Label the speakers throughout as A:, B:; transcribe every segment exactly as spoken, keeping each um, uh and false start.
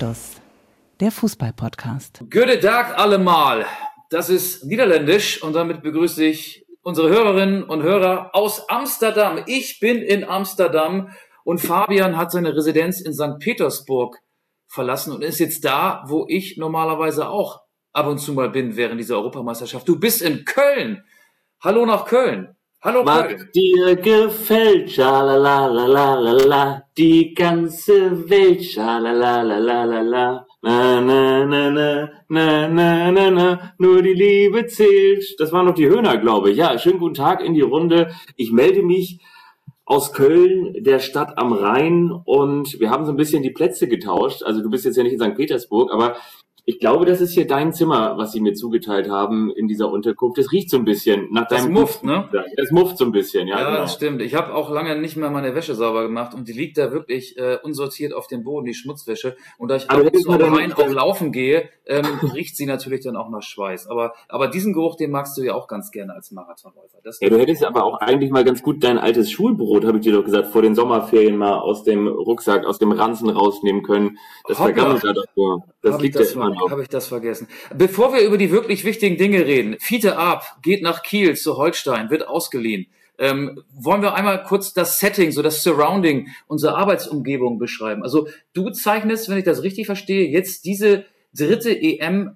A: Anstoß, der Fußball-Podcast.
B: Guten Tag allemal. Das ist Niederländisch und damit begrüße ich unsere Hörerinnen und Hörer aus Amsterdam. Ich bin in Amsterdam und Fabian hat seine Residenz in Sankt Petersburg verlassen und ist jetzt da, wo ich normalerweise auch ab und zu mal bin während dieser Europameisterschaft. Du bist in Köln. Hallo nach Köln. Hallo
C: Was
B: Köln.
C: dir gefällt, schalalalala, die ganze Welt, schalalalala, na na na na na na na na, nur die Liebe zählt. Das waren doch die Höhner, glaube ich. Ja, schönen guten Tag in die Runde. Ich melde mich aus Köln, der Stadt am Rhein, und wir haben so ein bisschen die Plätze getauscht. Also du bist jetzt ja nicht in Sankt Petersburg, aber ich glaube, das ist hier dein Zimmer, was sie mir zugeteilt haben in dieser Unterkunft. Das riecht so ein bisschen nach
B: Das
C: deinem
B: mufft, ne?
C: Das mufft so ein bisschen, ja.
B: Ja,
C: genau.
B: das stimmt. Ich habe auch lange nicht mehr meine Wäsche sauber gemacht und die liegt da wirklich äh, unsortiert auf dem Boden, die Schmutzwäsche. Und da ich
C: Aber
B: ab und
C: hättest
B: zu
C: du
B: am
C: dann-
B: Rhein auch laufen gehe, ähm, riecht sie natürlich dann auch nach Schweiß. Aber aber diesen Geruch, den magst du ja auch ganz gerne als Marathonläufer. Das
C: Ja, du hättest aber auch eigentlich mal ganz gut dein altes Schulbrot, habe ich dir doch gesagt, vor den Sommerferien mal aus dem Rucksack, aus dem Ranzen rausnehmen können. Das
B: Hoppla.
C: vergammelt da doch nur. Das
B: Habe ich,
C: liegt ja
B: das
C: immer
B: ver-
C: noch.
B: hab ich das vergessen. Bevor wir über die wirklich wichtigen Dinge reden, Fiete Arp geht nach Kiel zu Holstein, wird ausgeliehen. Ähm, wollen wir einmal kurz das Setting, so das Surrounding, unsere Arbeitsumgebung beschreiben? Also du zeichnest, wenn ich das richtig verstehe, jetzt diese dritte E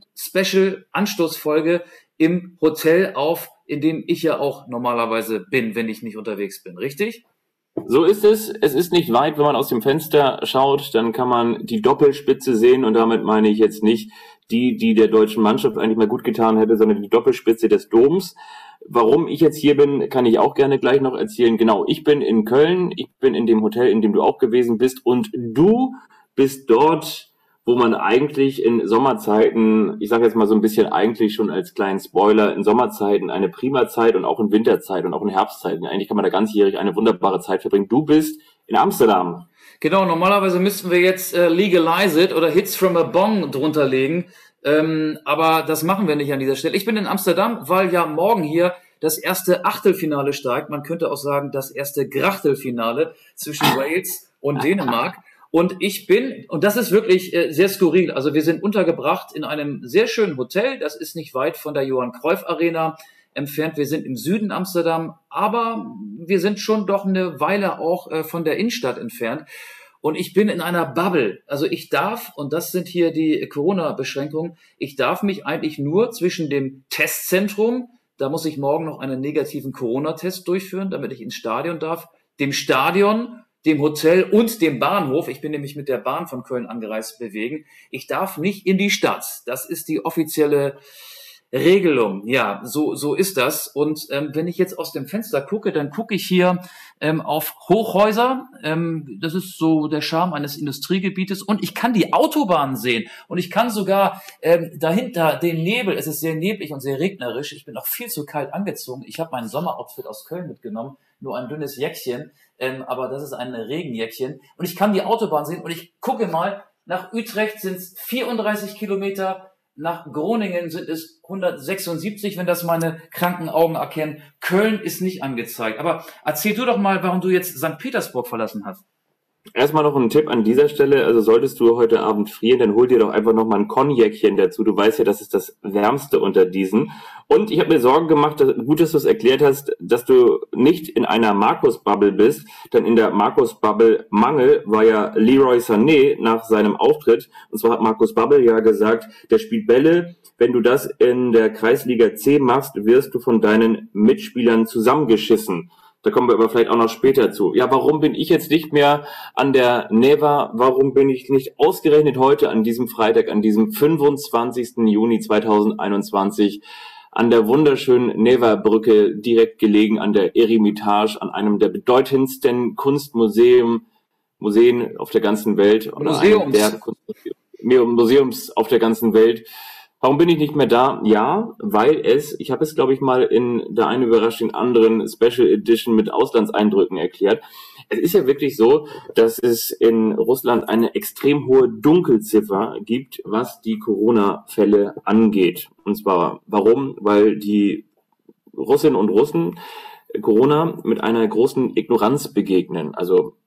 B: M-Special-Anstoßfolge im Hotel auf, in dem ich ja auch normalerweise bin, wenn ich nicht unterwegs bin, richtig?
C: So ist es. Es ist nicht weit, wenn man aus dem Fenster schaut, dann kann man die Doppelspitze sehen, und damit meine ich jetzt nicht die, die der deutschen Mannschaft eigentlich mal gut getan hätte, sondern die Doppelspitze des Doms. Warum ich jetzt hier bin, kann ich auch gerne gleich noch erzählen. Genau, ich bin in Köln, ich bin in dem Hotel, in dem du auch gewesen bist, und du bist dort, wo man eigentlich in Sommerzeiten, ich sage jetzt mal so ein bisschen eigentlich schon als kleinen Spoiler, in Sommerzeiten eine prima Zeit und auch in Winterzeit und auch in Herbstzeiten, eigentlich kann man da ganzjährig eine wunderbare Zeit verbringen. Du bist in Amsterdam.
B: Genau, normalerweise müssten wir jetzt äh, Legalize It oder Hits from a Bong drunter legen, ähm, aber das machen wir nicht an dieser Stelle. Ich bin in Amsterdam, weil ja morgen hier das erste Achtelfinale steigt. Man könnte auch sagen, das erste Grachtelfinale zwischen Wales und Dänemark. Und ich bin, und das ist wirklich äh, sehr skurril, also wir sind untergebracht in einem sehr schönen Hotel, das ist nicht weit von der Johann Cruyff Arena entfernt. Wir sind im Süden Amsterdam, aber wir sind schon doch eine Weile auch äh, von der Innenstadt entfernt. Und ich bin in einer Bubble. Also ich darf, und das sind hier die Corona-Beschränkungen, ich darf mich eigentlich nur zwischen dem Testzentrum, da muss ich morgen noch einen negativen Corona-Test durchführen, damit ich ins Stadion darf, dem Stadion, dem Hotel und dem Bahnhof, ich bin nämlich mit der Bahn von Köln angereist, bewegen. Ich darf nicht in die Stadt. Das ist die offizielle Regelung. Ja, so so ist das. Und ähm, wenn ich jetzt aus dem Fenster gucke, dann gucke ich hier ähm, auf Hochhäuser. Ähm, das ist so der Charme eines Industriegebietes. Und ich kann die Autobahn sehen. Und ich kann sogar ähm, dahinter den Nebel. Es ist sehr neblig und sehr regnerisch. Ich bin noch viel zu kalt angezogen. Ich habe mein Sommeroutfit aus Köln mitgenommen. Nur ein dünnes Jäckchen. Ähm, aber das ist ein Regenjäckchen. Und ich kann die Autobahn sehen. Und ich gucke mal, nach Utrecht sind es vierunddreißig Kilometer. Nach Groningen sind es hundertsechsundsiebzig, wenn das meine kranken Augen erkennen. Köln ist nicht angezeigt. Aber erzähl du doch mal, warum du jetzt Sankt Petersburg verlassen hast.
C: Erstmal noch ein Tipp an dieser Stelle, also solltest du heute Abend frieren, dann hol dir doch einfach noch mal ein Cognac-chen dazu. Du weißt ja, das ist das Wärmste unter diesen. Und ich habe mir Sorgen gemacht, dass, gut, dass du es erklärt hast, dass du nicht in einer Markus-Bubble bist, denn in der Markus-Bubble Mangel war ja Leroy Sané nach seinem Auftritt. Und zwar hat Markus Babbel ja gesagt, der spielt Bälle. Wenn du das in der Kreisliga C machst, wirst du von deinen Mitspielern zusammengeschissen. Da kommen wir aber vielleicht auch noch später zu. Ja, warum bin ich jetzt nicht mehr an der Neva? Warum bin ich nicht ausgerechnet heute an diesem Freitag, an diesem fünfundzwanzigsten Juni zweitausendeinundzwanzig an der wunderschönen Neva-Brücke, direkt gelegen an der Eremitage, an einem der bedeutendsten Kunstmuseen Museen auf der ganzen Welt. Oder
B: Museums.
C: Der Kunstmuseum, Museums auf der ganzen Welt. Warum bin ich nicht mehr da? Ja, weil es, ich habe es glaube ich mal in der einen überraschenden anderen Special Edition mit Auslandseindrücken erklärt. Es ist ja wirklich so, dass es in Russland eine extrem hohe Dunkelziffer gibt, was die Corona-Fälle angeht. Und zwar, warum? Weil die Russinnen und Russen Corona mit einer großen Ignoranz begegnen. Also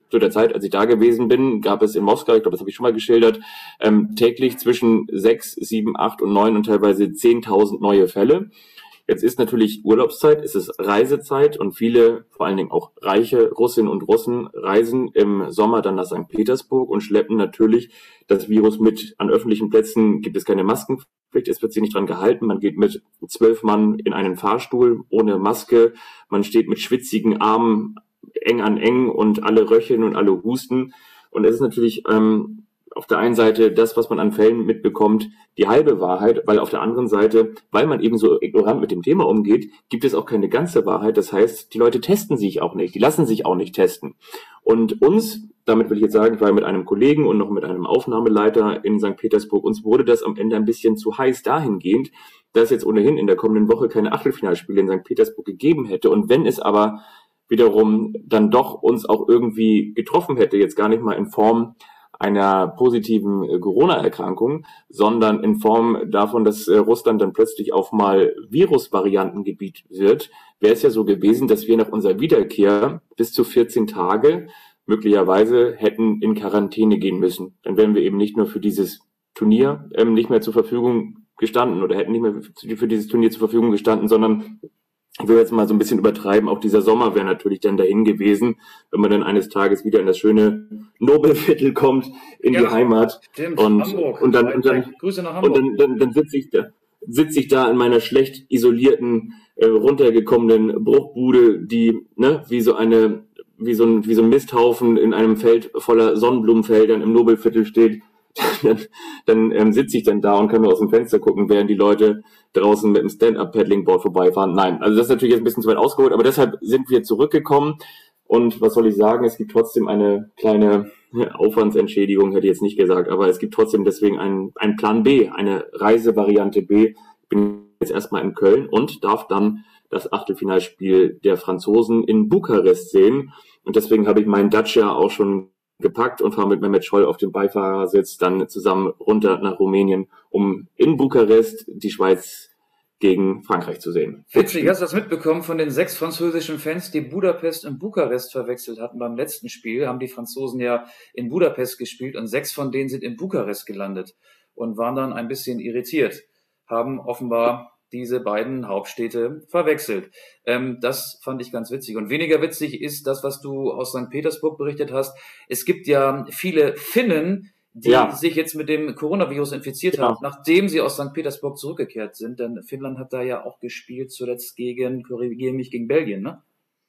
C: zu der Zeit, als ich da gewesen bin, gab es in Moskau, ich glaube, das habe ich schon mal geschildert, ähm, täglich zwischen sechs, sieben, acht und neun und teilweise zehntausend neue Fälle. Jetzt ist natürlich Urlaubszeit, es ist Reisezeit und viele, vor allen Dingen auch reiche Russinnen und Russen, reisen im Sommer dann nach Sankt Petersburg und schleppen natürlich das Virus mit. An öffentlichen Plätzen gibt es keine Maskenpflicht, es wird sich nicht dran gehalten. Man geht mit zwölf Mann in einen Fahrstuhl ohne Maske, man steht mit schwitzigen Armen eng an eng und alle röcheln und alle husten. Und es ist natürlich ähm, auf der einen Seite das, was man an Fällen mitbekommt, die halbe Wahrheit, weil auf der anderen Seite, weil man eben so ignorant mit dem Thema umgeht, gibt es auch keine ganze Wahrheit. Das heißt, die Leute testen sich auch nicht, die lassen sich auch nicht testen. Und uns, damit will ich jetzt sagen, ich war mit einem Kollegen und noch mit einem Aufnahmeleiter in Sankt Petersburg, uns wurde das am Ende ein bisschen zu heiß dahingehend, dass es jetzt ohnehin in der kommenden Woche keine Achtelfinalspiele in Sankt Petersburg gegeben hätte. Und wenn es aber wiederum dann doch uns auch irgendwie getroffen hätte, jetzt gar nicht mal in Form einer positiven äh, Corona-Erkrankung, sondern in Form davon, dass äh, Russland dann plötzlich auf mal Virusvariantengebiet wird, wäre es ja so gewesen, dass wir nach unserer Wiederkehr bis zu vierzehn Tage möglicherweise hätten in Quarantäne gehen müssen. Dann wären wir eben nicht nur für dieses Turnier ähm, nicht mehr zur Verfügung gestanden oder hätten nicht mehr für, für dieses Turnier zur Verfügung gestanden, sondern ich will jetzt mal so ein bisschen übertreiben, auch dieser Sommer wäre natürlich dann dahin gewesen, wenn man dann eines Tages wieder in das schöne Nobelviertel kommt, in ja, die Heimat. Stimmt, und, Hamburg. Und dann, und dann, Grüße nach Hamburg. Und dann, dann, dann sitze ich da, sitze ich da in meiner schlecht isolierten, äh, runtergekommenen Bruchbude, die, ne, wie so eine, wie so ein, wie so ein Misthaufen in einem Feld voller Sonnenblumenfeldern im Nobelviertel steht. dann, dann ähm, sitze ich dann da und kann nur aus dem Fenster gucken, während die Leute draußen mit dem Stand-Up-Paddling-Board vorbeifahren. Nein, also das ist natürlich jetzt ein bisschen zu weit ausgeholt, aber deshalb sind wir zurückgekommen und was soll ich sagen, es gibt trotzdem eine kleine Aufwandsentschädigung, hätte ich jetzt nicht gesagt, aber es gibt trotzdem deswegen einen, einen Plan B, eine Reisevariante B. Ich bin jetzt erstmal in Köln und darf dann das Achtelfinalspiel der Franzosen in Bukarest sehen und deswegen habe ich meinen Dacia auch schon gepackt und fahre mit Mehmet Scholl auf dem Beifahrersitz dann zusammen runter nach Rumänien, um in Bukarest die Schweiz gegen Frankreich zu sehen.
B: Witzig, hast du das mitbekommen von den sechs französischen Fans, die Budapest und Bukarest verwechselt hatten beim letzten Spiel, haben die Franzosen ja in Budapest gespielt und sechs von denen sind in Bukarest gelandet und waren dann ein bisschen irritiert, haben offenbar diese beiden Hauptstädte verwechselt. Ähm, das fand ich ganz witzig. Und weniger witzig ist das, was du aus Sankt Petersburg berichtet hast. Es gibt ja viele Finnen, die ja. sich jetzt mit dem Coronavirus infiziert ja. haben, nachdem sie aus Sankt Petersburg zurückgekehrt sind. Denn Finnland hat da ja auch gespielt, zuletzt gegen, korrigiere mich, gegen Belgien, ne?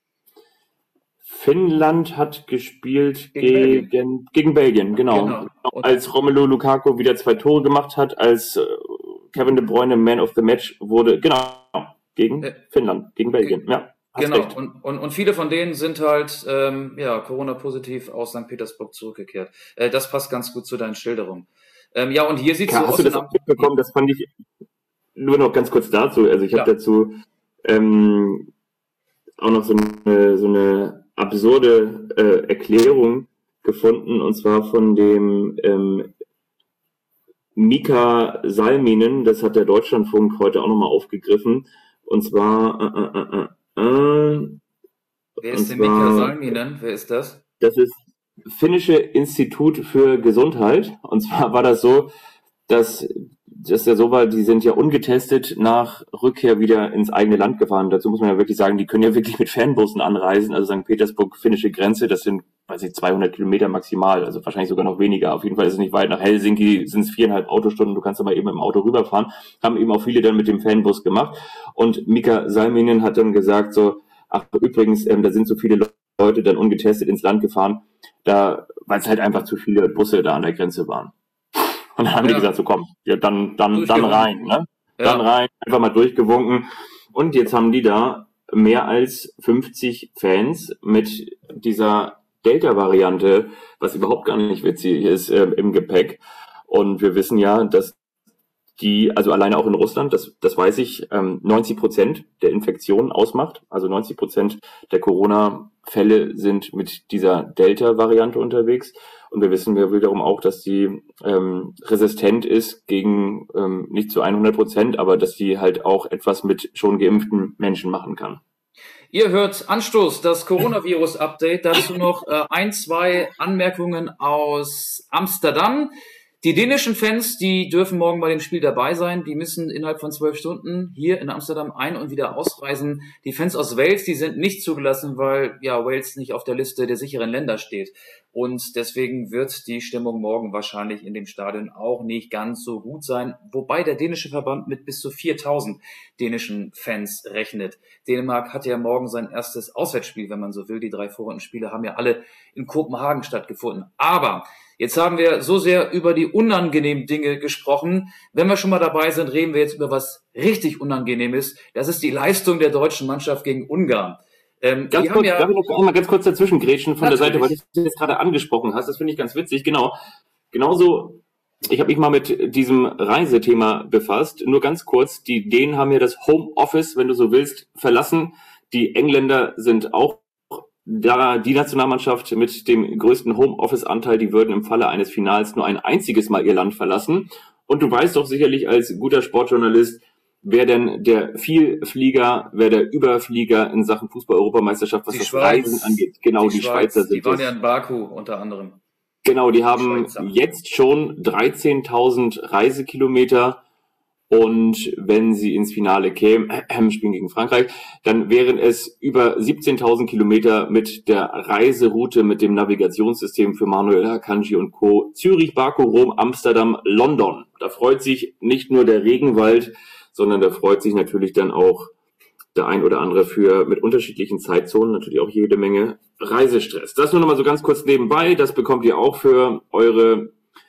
C: Finnland hat gespielt gegen, gegen, Belgien. gegen Belgien, genau. genau. Als Romelu Lukaku wieder zwei Tore gemacht hat, als Kevin De Bruyne Man of the Match wurde, genau, gegen äh, Finnland, gegen Belgien, ja.
B: Genau, und, und, und viele von denen sind halt ähm, ja Corona-positiv aus Sankt Petersburg zurückgekehrt. Äh, das passt ganz gut zu deinen Schilderungen. Ähm, ja, und hier sieht es so aus.
C: Hast du das auch mitbekommen? Das fand ich, nur noch ganz kurz dazu, also ich habe ja. dazu ähm, auch noch so eine, so eine absurde äh, Erklärung gefunden, und zwar von dem ähm, Mika Salminen, das hat der Deutschlandfunk heute auch nochmal aufgegriffen, und zwar äh, äh, äh, äh,
B: Wer ist denn Mika Salminen? Wer ist das?
C: Das ist Finnische Institut für Gesundheit, und zwar war das so, dass das ja so war, die sind ja ungetestet nach Rückkehr wieder ins eigene Land gefahren. Dazu muss man ja wirklich sagen, die können ja wirklich mit Fanbussen anreisen, also Sankt Petersburg, finnische Grenze, das sind, weiß ich, zweihundert Kilometer maximal, also wahrscheinlich sogar noch weniger. Auf jeden Fall ist es nicht weit. Nach Helsinki sind es viereinhalb Autostunden, du kannst aber eben im Auto rüberfahren. Haben eben auch viele dann mit dem Fanbus gemacht. Und Mika Salminen hat dann gesagt so, ach übrigens, ähm, da sind so viele Leute dann ungetestet ins Land gefahren, da, weil es halt einfach zu viele Busse da an der Grenze waren. Und dann haben ja. die gesagt, so komm, ja, dann, dann, dann rein, ne? Ja. Dann rein, einfach mal durchgewunken. Und jetzt haben die da mehr als fünfzig Fans mit dieser Delta-Variante, was überhaupt gar nicht witzig ist, äh, im Gepäck. Und wir wissen ja, dass die, also alleine auch in Russland, das, das weiß ich, ähm, neunzig Prozent der Infektionen ausmacht. Also neunzig Prozent der Corona-Fälle sind mit dieser Delta-Variante unterwegs. Und wir wissen ja wiederum auch, dass die ähm, resistent ist gegen, ähm, nicht zu hundert Prozent, aber dass die halt auch etwas mit schon geimpften Menschen machen kann.
B: Ihr hört Anstoß, das Coronavirus-Update. Dazu noch äh, ein, zwei Anmerkungen aus Amsterdam. Die dänischen Fans, die dürfen morgen bei dem Spiel dabei sein. Die müssen innerhalb von zwölf Stunden hier in Amsterdam ein- und wieder ausreisen. Die Fans aus Wales, die sind nicht zugelassen, weil ja Wales nicht auf der Liste der sicheren Länder steht. Und deswegen wird die Stimmung morgen wahrscheinlich in dem Stadion auch nicht ganz so gut sein. Wobei der dänische Verband mit bis zu viertausend dänischen Fans rechnet. Dänemark hat ja morgen sein erstes Auswärtsspiel, wenn man so will. Die drei Vorrundenspiele haben ja alle in Kopenhagen stattgefunden. Aber jetzt haben wir so sehr über die unangenehmen Dinge gesprochen. Wenn wir schon mal dabei sind, reden wir jetzt über was richtig Unangenehmes. Das ist die Leistung der deutschen Mannschaft gegen Ungarn. Ähm,
C: ganz kurz, ja, darf ich noch einmal ganz kurz dazwischen grätschen von natürlich. Der Seite, weil du das jetzt gerade angesprochen hast. Das finde ich ganz witzig. Genau. Genauso, ich habe mich mal mit diesem Reisethema befasst. Nur ganz kurz, die Dänen haben ja das Homeoffice, wenn du so willst, verlassen. Die Engländer sind auch da, die Nationalmannschaft mit dem größten Homeoffice-Anteil, die würden im Falle eines Finals nur ein einziges Mal ihr Land verlassen. Und du weißt doch sicherlich als guter Sportjournalist, wer denn der Vielflieger, wer der Überflieger in Sachen Fußball-Europameisterschaft, was die das Schweiz, Reisen angeht. Genau, die, die Schweiz, Schweizer sind
B: Die waren ja in Baku unter anderem.
C: Genau, die haben jetzt schon dreizehntausend Reisekilometer. Und wenn sie ins Finale kämen, äh, spielen gegen Frankreich, dann wären es über siebzehntausend Kilometer mit der Reiseroute, mit dem Navigationssystem für Manuel Akanji und Co. Zürich, Baku, Rom, Amsterdam, London. Da freut sich nicht nur der Regenwald, sondern da freut sich natürlich dann auch der ein oder andere für mit unterschiedlichen Zeitzonen natürlich auch jede Menge Reisestress. Das nur noch mal so ganz kurz nebenbei. Das bekommt ihr auch für eure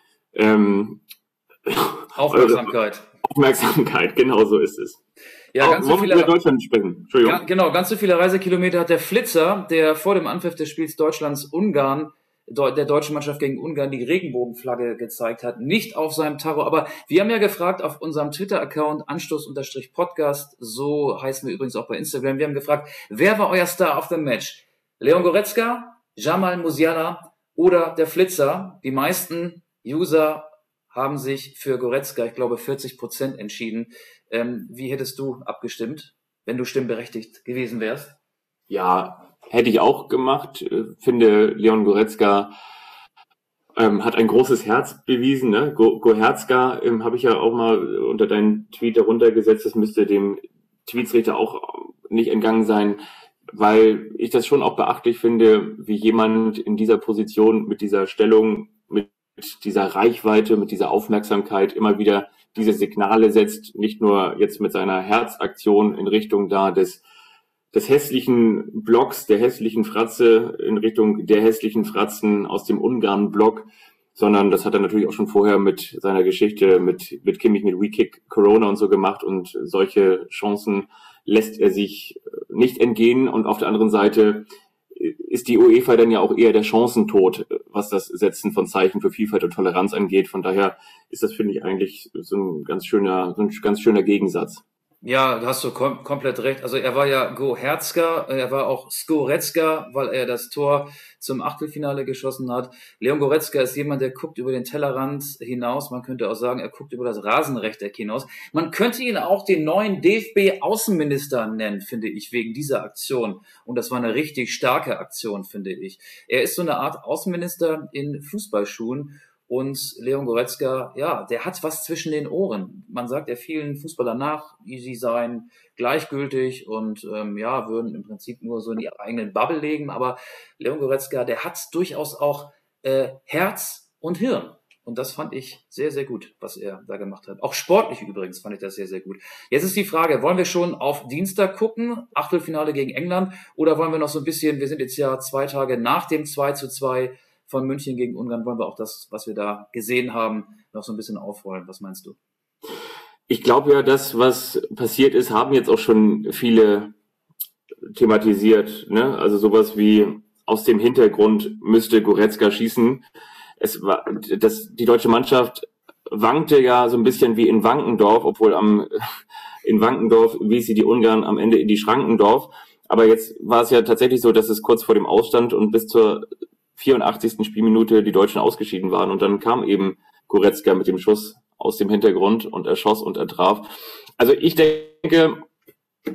C: ähm,
B: Aufmerksamkeit.
C: Eure Aufmerksamkeit, genau so ist es.
B: Ja, ganz so viele,
C: Deutschland sprechen. Entschuldigung.
B: Ja, genau, ganz so viele Reisekilometer hat der Flitzer, der vor dem Anpfiff des Spiels Deutschlands-Ungarn, der deutschen Mannschaft gegen Ungarn die Regenbogenflagge gezeigt hat, nicht auf seinem Tacho. Aber wir haben ja gefragt auf unserem Twitter-Account Anstoß-Podcast, so heißen wir übrigens auch bei Instagram, wir haben gefragt, wer war euer Star of the Match? Leon Goretzka, Jamal Musiala oder der Flitzer? Die meisten User haben sich für Goretzka, ich glaube, vierzig Prozent entschieden. Ähm, wie hättest du abgestimmt, wenn du stimmberechtigt gewesen wärst?
C: Ja, hätte ich auch gemacht. Ich finde, Leon Goretzka ähm, hat ein großes Herz bewiesen. Ne? Go- Goretzka ähm, habe ich ja auch mal unter deinen Tweet darunter gesetzt. Das müsste dem Tweetsrichter auch nicht entgangen sein, weil ich das schon auch beachtlich finde, wie jemand in dieser Position, mit dieser Stellung, mit mit dieser Reichweite, mit dieser Aufmerksamkeit immer wieder diese Signale setzt, nicht nur jetzt mit seiner Herzaktion in Richtung da des, des hässlichen Blocks, der hässlichen Fratze, in Richtung der hässlichen Fratzen aus dem Ungarn-Block, sondern das hat er natürlich auch schon vorher mit seiner Geschichte, mit, mit Kimmich, mit WeKick Corona und so gemacht und solche Chancen lässt er sich nicht entgehen und auf der anderen Seite ist die UEFA dann ja auch eher der Chancentod, was das Setzen von Zeichen für Vielfalt und Toleranz angeht. Von daher ist das, finde ich, eigentlich so ein ganz schöner, so ein ganz schöner Gegensatz.
B: Ja, da hast du kom- komplett recht. Also er war ja Goretzka, er war auch Skoretzka, weil er das Tor zum Achtelfinale geschossen hat. Leon Goretzka ist jemand, der guckt über den Tellerrand hinaus. Man könnte auch sagen, er guckt über das Rasenrechteck hinaus. Man könnte ihn auch den neuen D F B-Außenminister nennen, finde ich, wegen dieser Aktion. Und das war eine richtig starke Aktion, finde ich. Er ist so eine Art Außenminister in Fußballschuhen. Und Leon Goretzka, ja, der hat was zwischen den Ohren. Man sagt ja vielen Fußballern nach, wie sie seien gleichgültig und ähm, ja, würden im Prinzip nur so in ihre eigenen Bubble legen. Aber Leon Goretzka, der hat durchaus auch äh, Herz und Hirn. Und das fand ich sehr, sehr gut, was er da gemacht hat. Auch sportlich übrigens fand ich das sehr, sehr gut. Jetzt ist die Frage, wollen wir schon auf Dienstag gucken, Achtelfinale gegen England, oder wollen wir noch so ein bisschen, wir sind jetzt ja zwei Tage nach dem zwei zu zwei von München gegen Ungarn, wollen wir auch das, was wir da gesehen haben, noch so ein bisschen aufrollen. Was meinst du?
C: Ich glaube ja, das, was passiert ist, haben jetzt auch schon viele thematisiert. Ne? Also sowas wie aus dem Hintergrund müsste Goretzka schießen. Es war, das, die deutsche Mannschaft wankte ja so ein bisschen wie in Wankendorf, obwohl am in Wankendorf wies sie die Ungarn am Ende in die Schrankendorf. Aber jetzt war es ja tatsächlich so, dass es kurz vor dem Ausstand und bis zur vierundachtzigsten Spielminute die Deutschen ausgeschieden waren. Und dann kam eben Goretzka mit dem Schuss aus dem Hintergrund und er schoss und er traf. Also ich denke,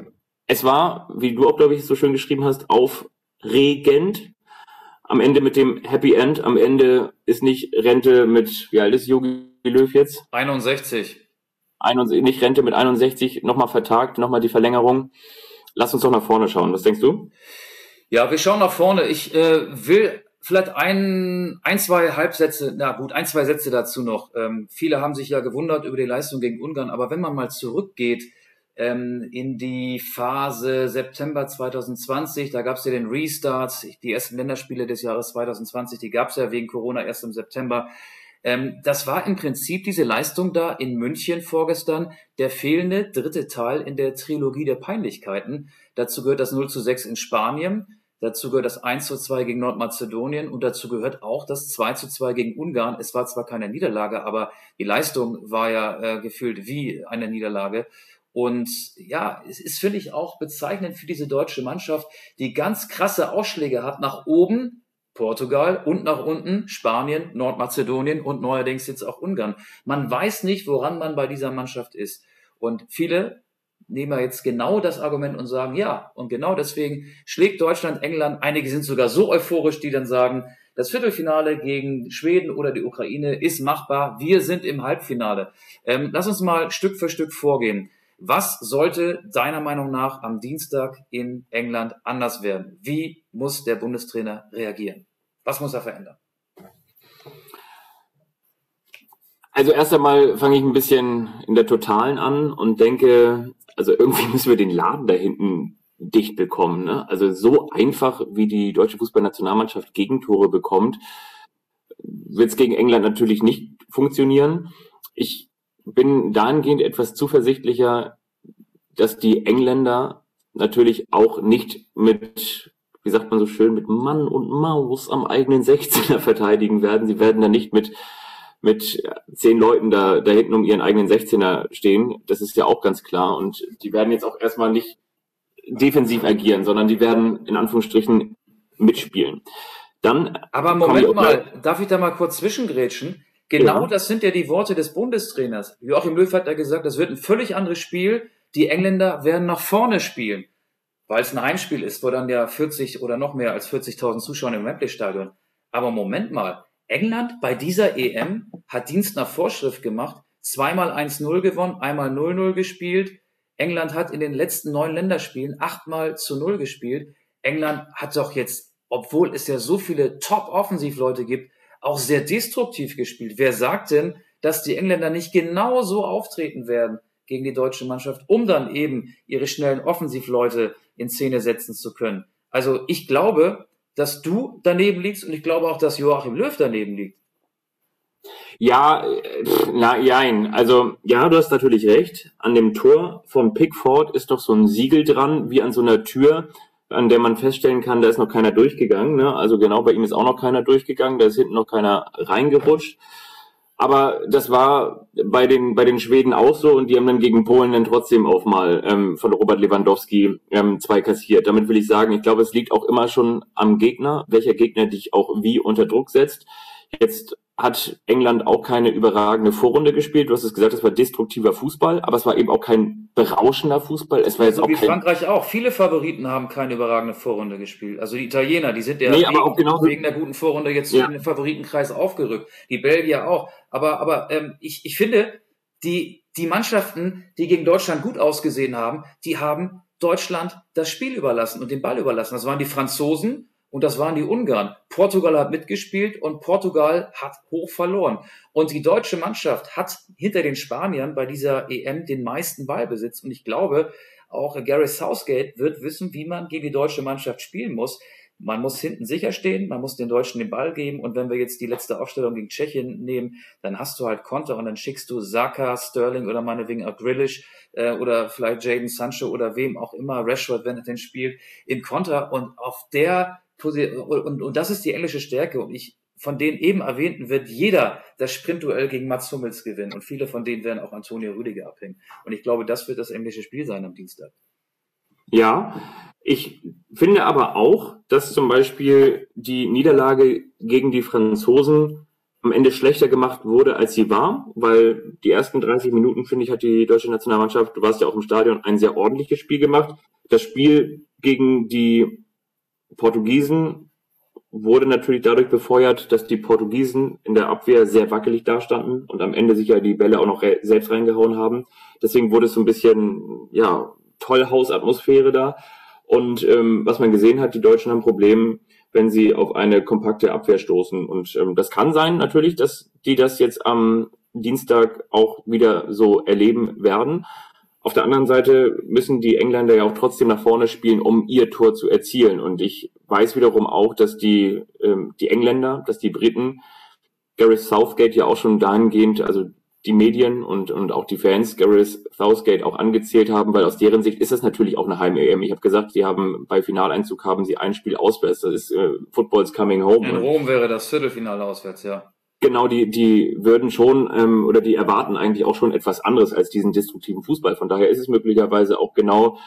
C: es war, wie du auch, glaube ich, so schön geschrieben hast, aufregend. Am Ende mit dem Happy End. Am Ende ist nicht Rente mit, wie alt ist Jogi Löw jetzt?
B: einundsechzig.
C: einundsechzig, nicht Rente mit einundsechzig, nochmal vertagt, nochmal die Verlängerung. Lass uns doch nach vorne schauen. Was denkst du?
B: Ja, wir schauen nach vorne. Ich äh, will vielleicht ein, ein, zwei Halbsätze, na gut, ein, zwei Sätze dazu noch. Ähm, viele haben sich ja gewundert über die Leistung gegen Ungarn, aber wenn man mal zurückgeht ähm, in die Phase September zwanzig zwanzig, da gab es ja den Restart, die ersten Länderspiele des Jahres zwanzig zwanzig, die gab es ja wegen Corona erst im September. Ähm, das war im Prinzip diese Leistung da in München vorgestern, der fehlende dritte Teil in der Trilogie der Peinlichkeiten. Dazu gehört das null zu sechs in Spanien. Dazu gehört das eins zu zwei gegen Nordmazedonien und dazu gehört auch das zwei zu zwei gegen Ungarn. Es war zwar keine Niederlage, aber die Leistung war ja äh, gefühlt wie eine Niederlage. Und ja, es ist, finde ich, auch bezeichnend für diese deutsche Mannschaft, die ganz krasse Ausschläge hat nach oben, Portugal, und nach unten, Spanien, Nordmazedonien und neuerdings jetzt auch Ungarn. Man weiß nicht, woran man bei dieser Mannschaft ist. Und viele nehmen wir jetzt genau das Argument und sagen, ja, und genau deswegen schlägt Deutschland England. Einige sind sogar so euphorisch, die dann sagen, das Viertelfinale gegen Schweden oder die Ukraine ist machbar. Wir sind im Halbfinale. Ähm, lass uns mal Stück für Stück vorgehen. Was sollte deiner Meinung nach am Dienstag in England anders werden? Wie muss der Bundestrainer reagieren? Was muss er verändern?
C: Also erst einmal fange ich ein bisschen in der Totalen an und denke, also irgendwie müssen wir den Laden da hinten dicht bekommen. Ne? Also so einfach, wie die deutsche Fußballnationalmannschaft Gegentore bekommt, wird es gegen England natürlich nicht funktionieren. Ich bin dahingehend etwas zuversichtlicher, dass die Engländer natürlich auch nicht mit, wie sagt man so schön, mit Mann und Maus am eigenen sechzehner verteidigen werden. Sie werden da nicht mit mit zehn Leuten da, da hinten um ihren eigenen sechzehner stehen. Das ist ja auch ganz klar. Und die werden jetzt auch erstmal nicht defensiv agieren, sondern die werden in Anführungsstrichen mitspielen. Dann
B: Aber Moment mal, darf ich da mal kurz zwischengrätschen? Genau, ja. Das sind ja die Worte des Bundestrainers. Joachim Löw hat ja gesagt, das wird ein völlig anderes Spiel. Die Engländer werden nach vorne spielen, weil es ein Heimspiel ist, wo dann ja vierzig oder noch mehr als vierzigtausend Zuschauer im Wembley-Stadion. Aber Moment mal, England bei dieser E M hat Dienst nach Vorschrift gemacht, zweimal eins null gewonnen, einmal null null gespielt. England hat in den letzten neun Länderspielen achtmal zu null gespielt. England hat doch jetzt, obwohl es ja so viele Top-Offensivleute gibt, auch sehr destruktiv gespielt. Wer sagt denn, dass die Engländer nicht genauso auftreten werden gegen die deutsche Mannschaft, um dann eben ihre schnellen Offensivleute in Szene setzen zu können? Also ich glaube, dass du daneben liegst und ich glaube auch, dass Joachim Löw daneben liegt.
C: Ja, na, jein. Also, ja, du hast natürlich recht. An dem Tor von Pickford ist doch so ein Siegel dran, wie an so einer Tür, an der man feststellen kann, da ist noch keiner durchgegangen. Ne? Also genau, bei ihm ist auch noch keiner durchgegangen, da ist hinten noch keiner reingerutscht. Aber das war bei den bei den Schweden auch so und die haben dann gegen Polen dann trotzdem auch mal ähm, von Robert Lewandowski ähm, zwei kassiert. Damit will ich sagen, ich glaube, es liegt auch immer schon am Gegner, welcher Gegner dich auch wie unter Druck setzt. Jetzt hat England auch keine überragende Vorrunde gespielt. Du hast es gesagt, es war destruktiver Fußball, aber es war eben auch kein berauschender Fußball. Es war jetzt
B: so
C: auch
B: wie
C: kein
B: Frankreich auch. Viele Favoriten haben keine überragende Vorrunde gespielt. Also die Italiener, die sind ja
C: nee,
B: wegen,
C: aber auch genauso,
B: wegen der guten Vorrunde jetzt ja. in den Favoritenkreis aufgerückt. Die Belgier auch. Aber aber ähm, ich ich finde, die die Mannschaften, die gegen Deutschland gut ausgesehen haben, die haben Deutschland das Spiel überlassen und den Ball überlassen. Das waren die Franzosen. Und das waren die Ungarn. Portugal hat mitgespielt und Portugal hat hoch verloren. Und die deutsche Mannschaft hat hinter den Spaniern bei dieser E M den meisten Ballbesitz. Und ich glaube, auch Gareth Southgate wird wissen, wie man gegen die deutsche Mannschaft spielen muss. Man muss hinten sicher stehen, man muss den Deutschen den Ball geben. Und wenn wir jetzt die letzte Aufstellung gegen Tschechien nehmen, dann hast du halt Konter und dann schickst du Saka, Sterling oder meinetwegen auch Grealish äh, oder vielleicht Jadon Sancho oder wem auch immer, Rashford, wenn er den spielt, in Konter. Und auf der Und, und das ist die englische Stärke. Und ich, von den eben erwähnten, wird jeder das Sprintduell gegen Mats Hummels gewinnen. Und viele von denen werden auch Antonio Rüdiger abhängen. Und ich glaube, das wird das englische Spiel sein am Dienstag.
C: Ja, ich finde aber auch, dass zum Beispiel die Niederlage gegen die Franzosen am Ende schlechter gemacht wurde, als sie war, weil die ersten dreißig Minuten, finde ich, hat die deutsche Nationalmannschaft, du warst ja auch im Stadion, ein sehr ordentliches Spiel gemacht. Das Spiel gegen die Portugiesen wurde natürlich dadurch befeuert, dass die Portugiesen in der Abwehr sehr wackelig dastanden und am Ende sich ja die Bälle auch noch re- selbst reingehauen haben. Deswegen wurde es so ein bisschen, ja, Tollhausatmosphäre da. Und ähm, was man gesehen hat, die Deutschen haben Probleme, wenn sie auf eine kompakte Abwehr stoßen. Und ähm, das kann sein natürlich, dass die das jetzt am Dienstag auch wieder so erleben werden. Auf der anderen Seite müssen die Engländer ja auch trotzdem nach vorne spielen, um ihr Tor zu erzielen. Und ich weiß wiederum auch, dass die ähm, die Engländer, dass die Briten Gareth Southgate ja auch schon dahingehend, also die Medien und und auch die Fans Gareth Southgate auch angezählt haben, weil aus deren Sicht ist das natürlich auch eine Heim-E M. Ich habe gesagt, sie haben bei Finaleinzug haben sie ein Spiel auswärts. Das ist äh, Football's coming home.
B: In Rom wäre das Viertelfinale auswärts, ja.
C: Genau, die die würden schon ähm, oder die erwarten eigentlich auch schon etwas anderes als diesen destruktiven Fußball. Von daher ist es möglicherweise auch genau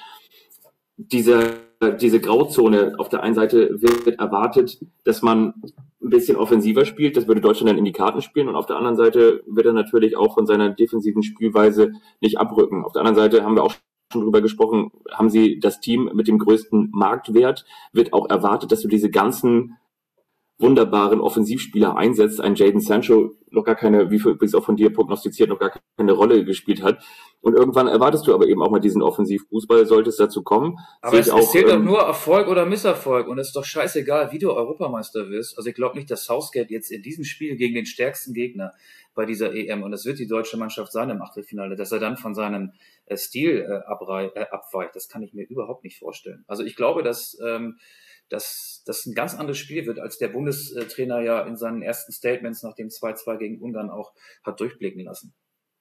C: diese diese Grauzone. Auf der einen Seite wird erwartet, dass man ein bisschen offensiver spielt, das würde Deutschland dann in die Karten spielen, und auf der anderen Seite wird er natürlich auch von seiner defensiven Spielweise nicht abrücken. Auf der anderen Seite haben wir auch schon drüber gesprochen, haben sie das Team mit dem größten Marktwert, wird auch erwartet, dass du diese ganzen wunderbaren Offensivspieler einsetzt. Ein Jadon Sancho noch gar keine, wie übrigens auch von dir prognostiziert, noch gar keine Rolle gespielt hat. Und irgendwann erwartest du aber eben auch mal diesen Offensivfußball, sollte es dazu kommen.
B: Aber es,
C: auch,
B: es zählt
C: ähm,
B: doch nur Erfolg oder Misserfolg, und es ist doch scheißegal, wie du Europameister wirst. Also ich glaube nicht, dass Southgate jetzt in diesem Spiel gegen den stärksten Gegner bei dieser E M, und das wird die deutsche Mannschaft sein im Achtelfinale, dass er dann von seinem äh, Stil äh, abrei- äh, abweicht. Das kann ich mir überhaupt nicht vorstellen. Also ich glaube, dass ähm, dass das ein ganz anderes Spiel wird, als der Bundestrainer ja in seinen ersten Statements nach dem zwei zwei gegen Ungarn auch hat durchblicken lassen.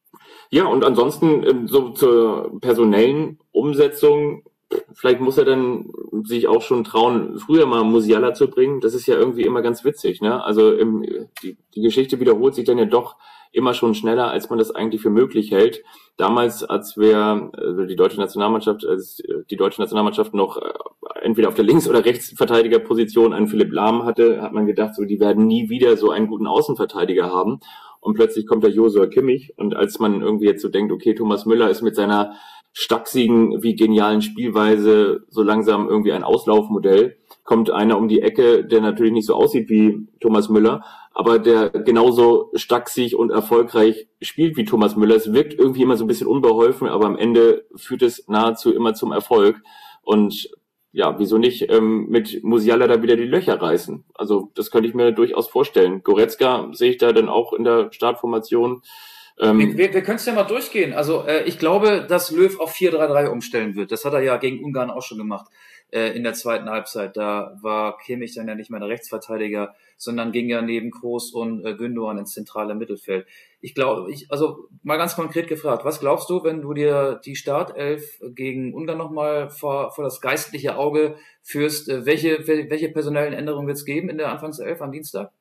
C: Ja, und ansonsten ähm, so zur personellen Umsetzung, vielleicht muss er dann sich auch schon trauen, früher mal Musiala zu bringen. Das ist ja irgendwie immer ganz witzig, ne? Also im, die, die Geschichte wiederholt sich dann ja doch immer schon schneller, als man das eigentlich für möglich hält. Damals, als wir also die deutsche Nationalmannschaft, als die deutsche Nationalmannschaft noch äh, entweder auf der Links- oder Rechtsverteidigerposition einen Philipp Lahm hatte, hat man gedacht, so die werden nie wieder so einen guten Außenverteidiger haben. Und plötzlich kommt der Joshua Kimmich. Und als man irgendwie jetzt so denkt, okay, Thomas Müller ist mit seiner stachsigen wie genialen Spielweise so langsam irgendwie ein Auslaufmodell, kommt einer um die Ecke, der natürlich nicht so aussieht wie Thomas Müller, aber der genauso stachsig und erfolgreich spielt wie Thomas Müller. Es wirkt irgendwie immer so ein bisschen unbeholfen, aber am Ende führt es nahezu immer zum Erfolg. Und ja, wieso nicht ähm, mit Musiala da wieder die Löcher reißen? Also das könnte ich mir durchaus vorstellen. Goretzka sehe ich da dann auch in der Startformation.
B: Wir, wir, wir können es ja mal durchgehen. Also äh, ich glaube, dass Löw auf vier drei drei umstellen wird. Das hat er ja gegen Ungarn auch schon gemacht äh, in der zweiten Halbzeit. Da war Kimmich dann ja nicht mehr der Rechtsverteidiger, sondern ging ja neben Kroos und äh, Gündoğan ins zentrale Mittelfeld. Ich glaube, ich also mal ganz konkret gefragt, was glaubst du, wenn du dir die Startelf gegen Ungarn nochmal vor, vor das geistliche Auge führst, äh, welche, welche personellen Änderungen wird es geben in der Anfangself am Dienstag?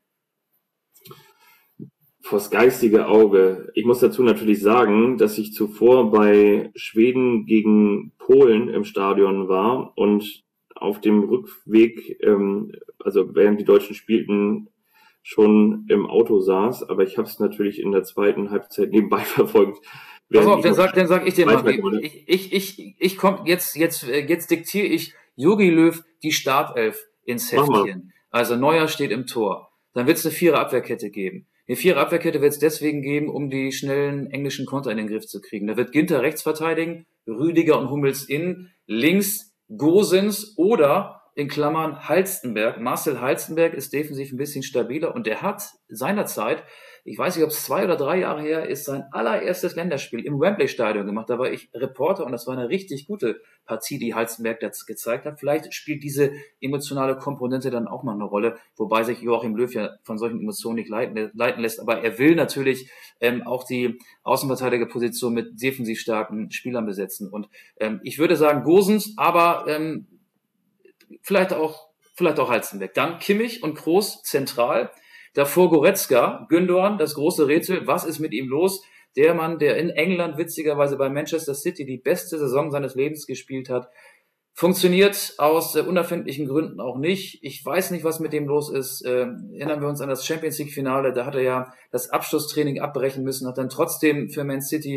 C: Vors geistige Auge. Ich muss dazu natürlich sagen, dass ich zuvor bei Schweden gegen Polen im Stadion war und auf dem Rückweg, ähm, also während die Deutschen spielten, schon im Auto saß, aber ich habe es natürlich in der zweiten Halbzeit nebenbei verfolgt.
B: Pass auf, dann sag, dann sag ich dir mal, ich, ich, ich, ich komm, jetzt, jetzt, jetzt diktiere ich Jogi Löw die Startelf ins Heftchen. Also Neuer steht im Tor. Dann wird es eine Vierer-Abwehrkette geben. Eine Vierer-Abwehrkette wird es deswegen geben, um die schnellen englischen Konter in den Griff zu kriegen. Da wird Ginter rechts verteidigen, Rüdiger und Hummels innen, links Gosens oder in Klammern Halstenberg. Marcel Halstenberg ist defensiv ein bisschen stabiler und der hat seinerzeit, ich weiß nicht, ob es zwei oder drei Jahre her ist, sein allererstes Länderspiel im Wembley-Stadion gemacht. Da war ich Reporter und das war eine richtig gute Partie, die Halstenberg das gezeigt hat. Vielleicht spielt diese emotionale Komponente dann auch mal eine Rolle, wobei sich Joachim Löw ja von solchen Emotionen nicht leiten, leiten lässt. Aber er will natürlich ähm, auch die Außenverteidigerposition mit defensiv starken Spielern besetzen. Und ähm, ich würde sagen Gosens, aber ähm, vielleicht auch vielleicht auch Halstenberg. Dann Kimmich und Kroos zentral. Davor Goretzka, Gündoğan, das große Rätsel, was ist mit ihm los? Der Mann, der in England witzigerweise bei Manchester City die beste Saison seines Lebens gespielt hat, funktioniert aus äh, unerfindlichen Gründen auch nicht. Ich weiß nicht, was mit dem los ist. Äh, erinnern wir uns an das Champions League Finale, da hat er ja das Abschlusstraining abbrechen müssen, hat dann trotzdem für Man City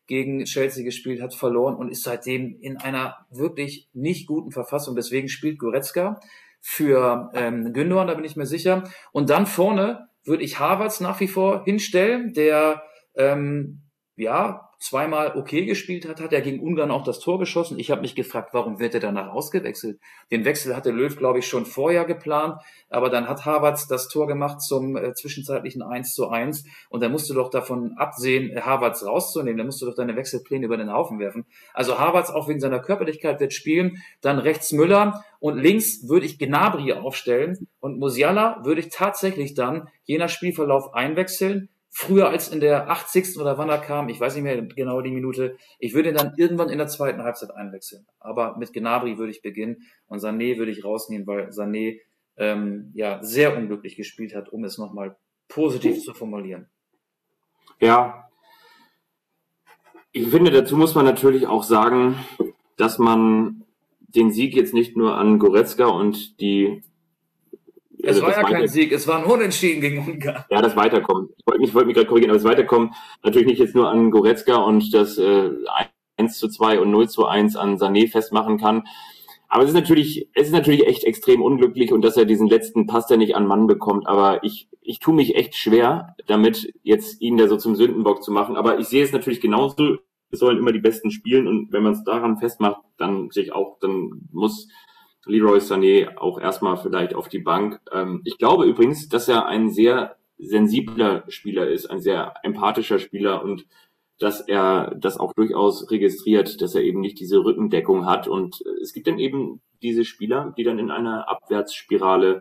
B: gegen Chelsea gespielt, hat verloren und ist seitdem in einer wirklich nicht guten Verfassung. Deswegen spielt Goretzka für ähm, Gündogan, da bin ich mir sicher. Und dann vorne würde ich Havertz nach wie vor hinstellen, der ähm, ja zweimal okay gespielt hat, hat er gegen Ungarn auch das Tor geschossen. Ich habe mich gefragt, warum wird er danach ausgewechselt? Den Wechsel hatte Löw, glaube ich, schon vorher geplant, aber dann hat Havertz das Tor gemacht zum äh, zwischenzeitlichen eins zu eins und da musst du doch davon absehen, Havertz rauszunehmen, da musst du doch deine Wechselpläne über den Haufen werfen. Also Havertz auch wegen seiner Körperlichkeit wird spielen, dann rechts Müller und links würde ich Gnabry aufstellen und Musiala würde ich tatsächlich dann je nach Spielverlauf einwechseln, früher als in der achtzigsten oder wann er kam, ich weiß nicht mehr genau die Minute, ich würde ihn dann irgendwann in der zweiten Halbzeit einwechseln. Aber mit Gnabry würde ich beginnen und Sané würde ich rausnehmen, weil Sané ähm, ja sehr unglücklich gespielt hat, um es nochmal positiv zu formulieren.
C: Ja, ich finde, dazu muss man natürlich auch sagen, dass man den Sieg jetzt nicht nur an Goretzka und die
B: Es also war ja kein Sieg, es war ein Unentschieden gegen Ungarn.
C: Ja, das Weiterkommen. Ich wollte mich, wollte mich gerade korrigieren, aber das Weiterkommen natürlich nicht jetzt nur an Goretzka und das äh, eins zu zwei und null zu eins an Sané festmachen kann. Aber es ist natürlich, es ist natürlich echt extrem unglücklich und dass er diesen letzten Pass, der nicht an Mann bekommt. Aber ich, ich tue mich echt schwer, damit jetzt ihn da so zum Sündenbock zu machen. Aber ich sehe es natürlich genauso. Es sollen immer die Besten spielen und wenn man es daran festmacht, dann sehe ich auch, dann muss Leroy Sané auch erstmal vielleicht auf die Bank. Ähm, ich glaube übrigens, dass er ein sehr sensibler Spieler ist, ein sehr empathischer Spieler und dass er das auch durchaus registriert, dass er eben nicht diese Rückendeckung hat. Und es gibt dann eben diese Spieler, die dann in einer Abwärtsspirale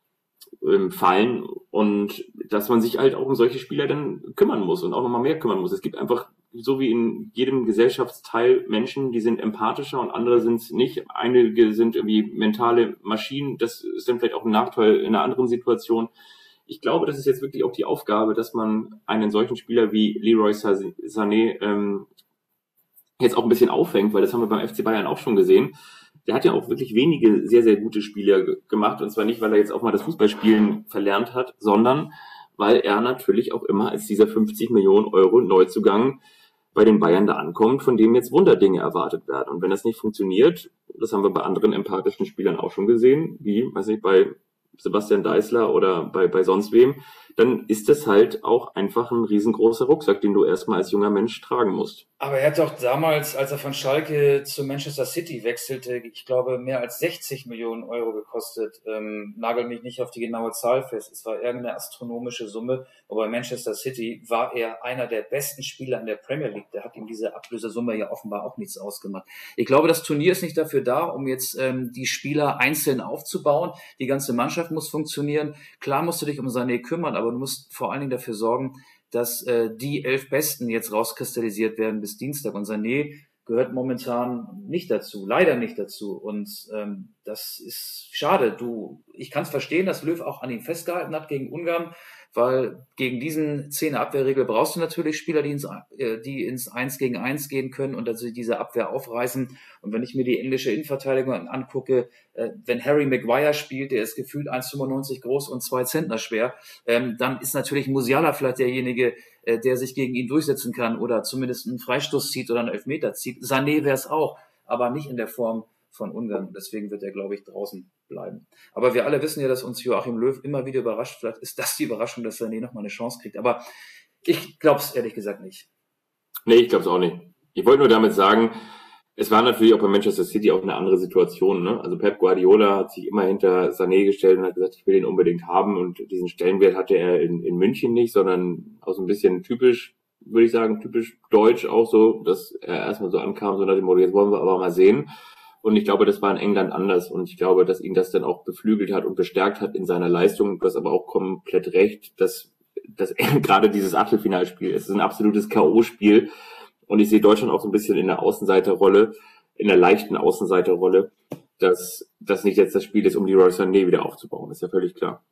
C: ähm, fallen und dass man sich halt auch um solche Spieler dann kümmern muss und auch nochmal mehr kümmern muss. Es gibt einfach, so wie in jedem Gesellschaftsteil, Menschen, die sind empathischer und andere sind es nicht. Einige sind irgendwie mentale Maschinen. Das ist dann vielleicht auch ein Nachteil in einer anderen Situation. Ich glaube, das ist jetzt wirklich auch die Aufgabe, dass man einen solchen Spieler wie Leroy Sané ähm, jetzt auch ein bisschen auffängt, weil das haben wir beim F C Bayern auch schon gesehen. Der hat ja auch wirklich wenige sehr, sehr gute Spieler ge- gemacht. Und zwar nicht, weil er jetzt auch mal das Fußballspielen verlernt hat, sondern weil er natürlich auch immer als dieser fünfzig Millionen Euro Neuzugang bei den Bayern da ankommt, von dem jetzt Wunderdinge erwartet werden. Und wenn das nicht funktioniert, das haben wir bei anderen empathischen Spielern auch schon gesehen, wie, weiß nicht, bei Sebastian Deißler oder bei, bei sonst wem, dann ist das halt auch einfach ein riesengroßer Rucksack, den du erstmal als junger Mensch tragen musst.
B: Aber er hat doch damals, als er von Schalke zu Manchester City wechselte, ich glaube, mehr als sechzig Millionen Euro gekostet. Ähm, nagel mich nicht auf die genaue Zahl fest. Es war irgendeine astronomische Summe. Aber bei Manchester City war er einer der besten Spieler in der Premier League. Da hat ihm diese Ablösesumme ja offenbar auch nichts ausgemacht. Ich glaube, das Turnier ist nicht dafür da, um jetzt ähm, die Spieler einzeln aufzubauen. Die ganze Mannschaft muss funktionieren. Klar musst du dich um Sané kümmern, aber du musst vor allen Dingen dafür sorgen, dass äh, die elf Besten jetzt rauskristallisiert werden bis Dienstag. Und Sané gehört momentan nicht dazu, leider nicht dazu. Und ähm, das ist schade. Du, ich kann es verstehen, dass Löw auch an ihm festgehalten hat gegen Ungarn, weil gegen diesen Zehner-Abwehrregel brauchst du natürlich Spieler, die ins, äh, die ins Eins gegen Eins gehen können und also diese Abwehr aufreißen. Und wenn ich mir die englische Innenverteidigung angucke, äh, wenn Harry Maguire spielt, der ist gefühlt eins Komma fünfundneunzig groß und zwei Zentner schwer, ähm, dann ist natürlich Musiala vielleicht derjenige, äh, der sich gegen ihn durchsetzen kann oder zumindest einen Freistoß zieht oder einen Elfmeter zieht. Sané wäre es auch, aber nicht in der Form von Ungarn. Deswegen wird er, glaube ich, draußen bleiben. Aber wir alle wissen ja, dass uns Joachim Löw immer wieder überrascht. Vielleicht ist das die Überraschung, dass Sané nochmal eine Chance kriegt. Aber ich glaube es ehrlich gesagt nicht.
C: Nee, ich glaube es auch nicht. Ich wollte nur damit sagen, es war natürlich auch bei Manchester City auch eine andere Situation. Ne? Also Pep Guardiola hat sich immer hinter Sané gestellt und hat gesagt, ich will ihn unbedingt haben. Und diesen Stellenwert hatte er in, in München nicht, sondern auch so ein bisschen typisch, würde ich sagen, typisch deutsch auch so, dass er erstmal so ankam, so nach dem Motto, jetzt wollen wir aber mal sehen. Und ich glaube, das war in England anders. Und ich glaube, dass ihn das dann auch beflügelt hat und bestärkt hat in seiner Leistung. Du hast aber auch komplett recht, dass, dass gerade dieses Achtelfinalspiel, es ist ein absolutes K O-Spiel. Und ich sehe Deutschland auch so ein bisschen in der Außenseiterrolle, in der leichten Außenseiterrolle, dass das nicht jetzt das Spiel ist, um Leroy Sané wieder aufzubauen. Ist ja völlig klar.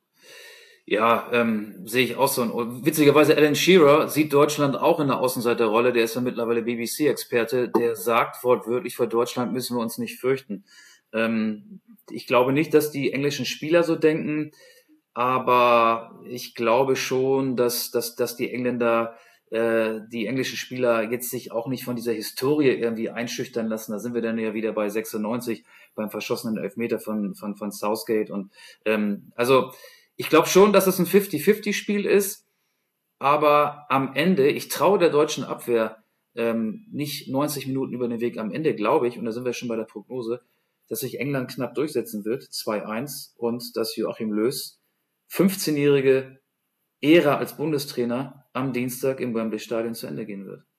B: Ja, ähm, sehe ich auch so. Und witzigerweise, Alan Shearer sieht Deutschland auch in der Außenseiterrolle. Der ist ja mittlerweile B B C-Experte. Der sagt wortwörtlich, vor Deutschland müssen wir uns nicht fürchten. Ähm, ich glaube nicht, dass die englischen Spieler so denken, aber ich glaube schon, dass, dass, dass die Engländer äh, die englischen Spieler jetzt sich auch nicht von dieser Historie irgendwie einschüchtern lassen. Da sind wir dann ja wieder bei sechsundneunzig beim verschossenen Elfmeter von von von Southgate. Und ähm, also ich glaube schon, dass es ein fifty-fifty-Spiel ist, aber am Ende, ich traue der deutschen Abwehr ähm, nicht neunzig Minuten über den Weg. Am Ende glaube ich, und da sind wir schon bei der Prognose, dass sich England knapp durchsetzen wird, zwei eins, und dass Joachim Löw fünfzehnjährige Ära als Bundestrainer am Dienstag im Wembley-Stadion zu Ende gehen wird.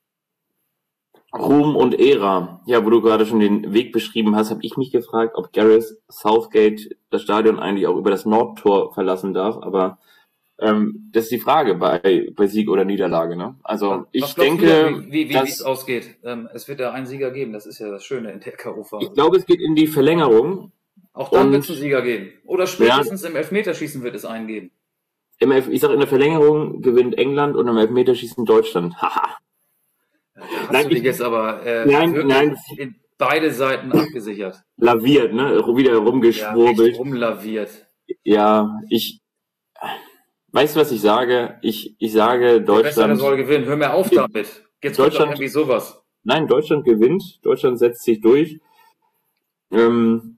C: Ruhm und Ära. Ja, wo du gerade schon den Weg beschrieben hast, habe ich mich gefragt, ob Gareth Southgate das Stadion eigentlich auch über das Nordtor verlassen darf. Aber ähm, das ist die Frage bei bei Sieg oder Niederlage. Ne? Also
B: Was
C: ich
B: glaubst du
C: denke,
B: denn, wie, wie, wie
C: dass,
B: es ausgeht? Ähm, es wird ja einen Sieger geben. Das ist ja das Schöne in der K O-Phase.
C: ich glaube, es geht in die Verlängerung.
B: Auch dann
C: und
B: wird es einen Sieger geben. Oder spätestens im Elfmeterschießen wird es einen geben.
C: im Elf, ich sage, in der Verlängerung gewinnt England und im Elfmeterschießen Deutschland. Haha.
B: Da hast
C: Nein,
B: du dich
C: ich-
B: jetzt aber äh,
C: Nein,
B: wirklich
C: nein.
B: in beide Seiten abgesichert.
C: Laviert, ne? Wieder
B: Ja,
C: rumgeschwurbelt.
B: richtig rumlaviert.
C: Ja, ich, weißt du, was ich sage? Ich, ich sage,
B: Der Bessere
C: Deutschland,
B: soll gewinnen. Hör mir auf damit. Jetzt kommt doch
C: Deutschland-
B: irgendwie sowas.
C: nein, Deutschland gewinnt, Deutschland setzt sich durch. Ähm,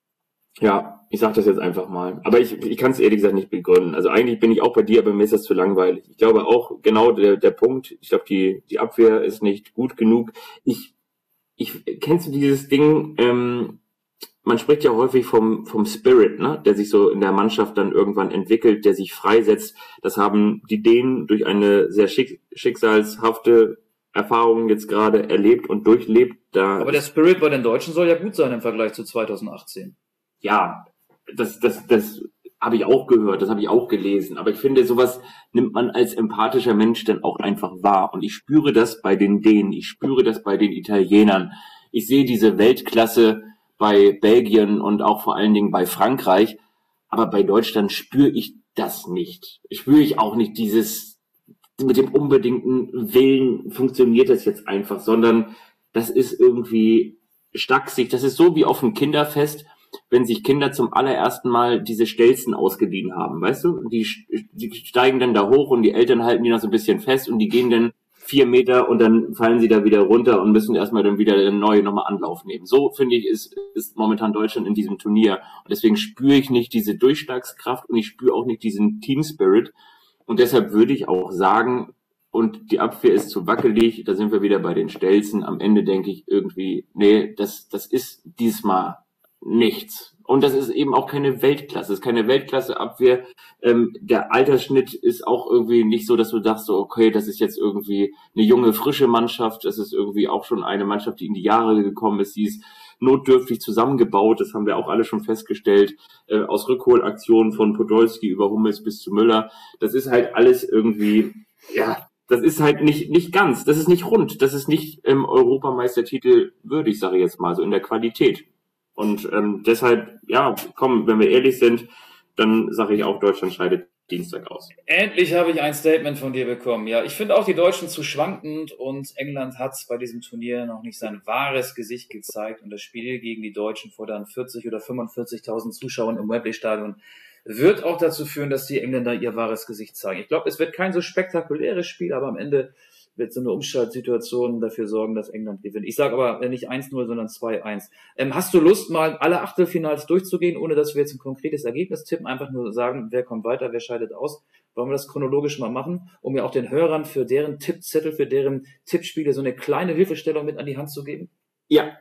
C: ja, ich sag das jetzt einfach mal. Aber ich, ich kann es ehrlich gesagt nicht begründen. Also eigentlich bin ich auch bei dir, aber mir ist das zu langweilig. Ich glaube auch genau der, der Punkt, ich glaube, die, die Abwehr ist nicht gut genug. Ich, ich, kennst du dieses Ding, ähm, man spricht ja häufig vom, vom Spirit, ne, der sich so in der Mannschaft dann irgendwann entwickelt, der sich freisetzt. Das haben die Dänen durch eine sehr schick, schicksalshafte Erfahrung jetzt gerade erlebt und durchlebt. Da
B: Aber der Spirit bei den Deutschen soll ja gut sein im Vergleich zu zweitausendachtzehn.
C: ja, das, das, das habe ich auch gehört, das habe ich auch gelesen. Aber ich finde, sowas nimmt man als empathischer Mensch dann auch einfach wahr. Und ich spüre das bei den Dänen, ich spüre das bei den Italienern. Ich sehe diese Weltklasse bei Belgien und auch vor allen Dingen bei Frankreich. Aber bei Deutschland spüre ich das nicht. Spüre ich auch nicht dieses, mit dem unbedingten Willen funktioniert das jetzt einfach, sondern das ist irgendwie stacksig. Das ist so wie auf dem Kinderfest, wenn sich Kinder zum allerersten Mal diese Stelzen ausgeliehen haben, weißt du? Die, die steigen dann da hoch und die Eltern halten die noch so ein bisschen fest und die gehen dann vier Meter und dann fallen sie da wieder runter und müssen erstmal dann wieder eine neue nochmal Anlauf nehmen. So, finde ich, ist, ist momentan Deutschland in diesem Turnier. Und deswegen spüre ich nicht diese Durchschlagskraft und ich spüre auch nicht diesen Team Spirit. Und deshalb würde ich auch sagen, und die Abwehr ist zu wackelig, da sind wir wieder bei den Stelzen. Am Ende denke ich irgendwie, nee, das, das ist diesmal nichts. Und das ist eben auch keine Weltklasse. Das ist keine Weltklasse-Abwehr. Ähm, der Altersschnitt ist auch irgendwie nicht so, dass du dachtest, so, okay, das ist jetzt irgendwie eine junge, frische Mannschaft. Das ist irgendwie auch schon eine Mannschaft, die in die Jahre gekommen ist. Die ist notdürftig zusammengebaut. Das haben wir auch alle schon festgestellt. Äh, aus Rückholaktionen von Podolski über Hummels bis zu Müller. Das ist halt alles irgendwie, ja, das ist halt nicht nicht ganz. Das ist nicht rund. Das ist nicht ähm, Europameistertitel würdig, sage ich jetzt mal, so in der Qualität. Und ähm, deshalb, ja, komm, wenn wir ehrlich sind, dann sage ich auch, Deutschland scheidet Dienstag aus.
B: Endlich habe ich ein Statement von dir bekommen. Ja, ich finde auch die Deutschen zu schwankend und England hat bei diesem Turnier noch nicht sein wahres Gesicht gezeigt und das Spiel gegen die Deutschen vor dann vierzig oder fünfundvierzigtausend Zuschauern im Wembley-Stadion wird auch dazu führen, dass die Engländer ihr wahres Gesicht zeigen. Ich glaube, es wird kein so spektakuläres Spiel, aber am Ende wird so eine Umschaltsituation dafür sorgen, dass England gewinnt. Ich sage aber nicht eins null, sondern zwei eins. Ähm, hast du Lust, mal alle Achtelfinals durchzugehen, ohne dass wir jetzt ein konkretes Ergebnis tippen? Einfach nur sagen, wer kommt weiter, wer scheidet aus? Wollen wir das chronologisch mal machen, um ja auch den Hörern für deren Tippzettel, für deren Tippspiele so eine kleine Hilfestellung mit an die Hand zu geben?
C: Ja,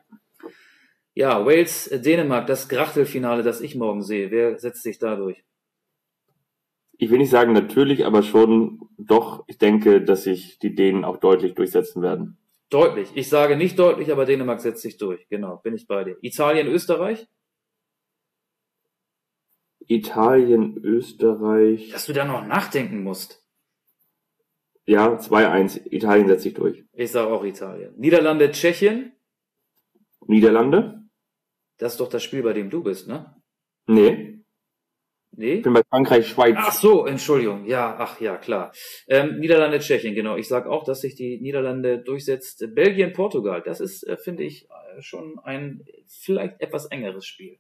B: Ja, Wales, äh, Dänemark, das Grachtelfinale, das ich morgen sehe. Wer setzt sich da durch?
C: ich will nicht sagen natürlich, aber schon doch, ich denke, dass sich die Dänen auch deutlich durchsetzen werden.
B: Deutlich. Ich sage nicht deutlich, aber Dänemark setzt sich durch. Genau, bin ich bei dir. Italien, Österreich?
C: Italien, Österreich,
B: Dass du da noch nachdenken musst.
C: ja, zwei eins, Italien setzt sich durch.
B: Ich sage auch Italien. Niederlande, Tschechien?
C: Niederlande?
B: Das ist doch das Spiel, bei dem du bist, ne?
C: Nee,
B: Nee?
C: ich bin bei Frankreich, Schweiz.
B: Ach so, Entschuldigung. Ja, ach ja, klar. Ähm, Niederlande, Tschechien, genau. Ich sage auch, dass sich die Niederlande durchsetzt. Belgien, Portugal. Das ist, äh, finde ich, äh, schon ein vielleicht etwas engeres Spiel.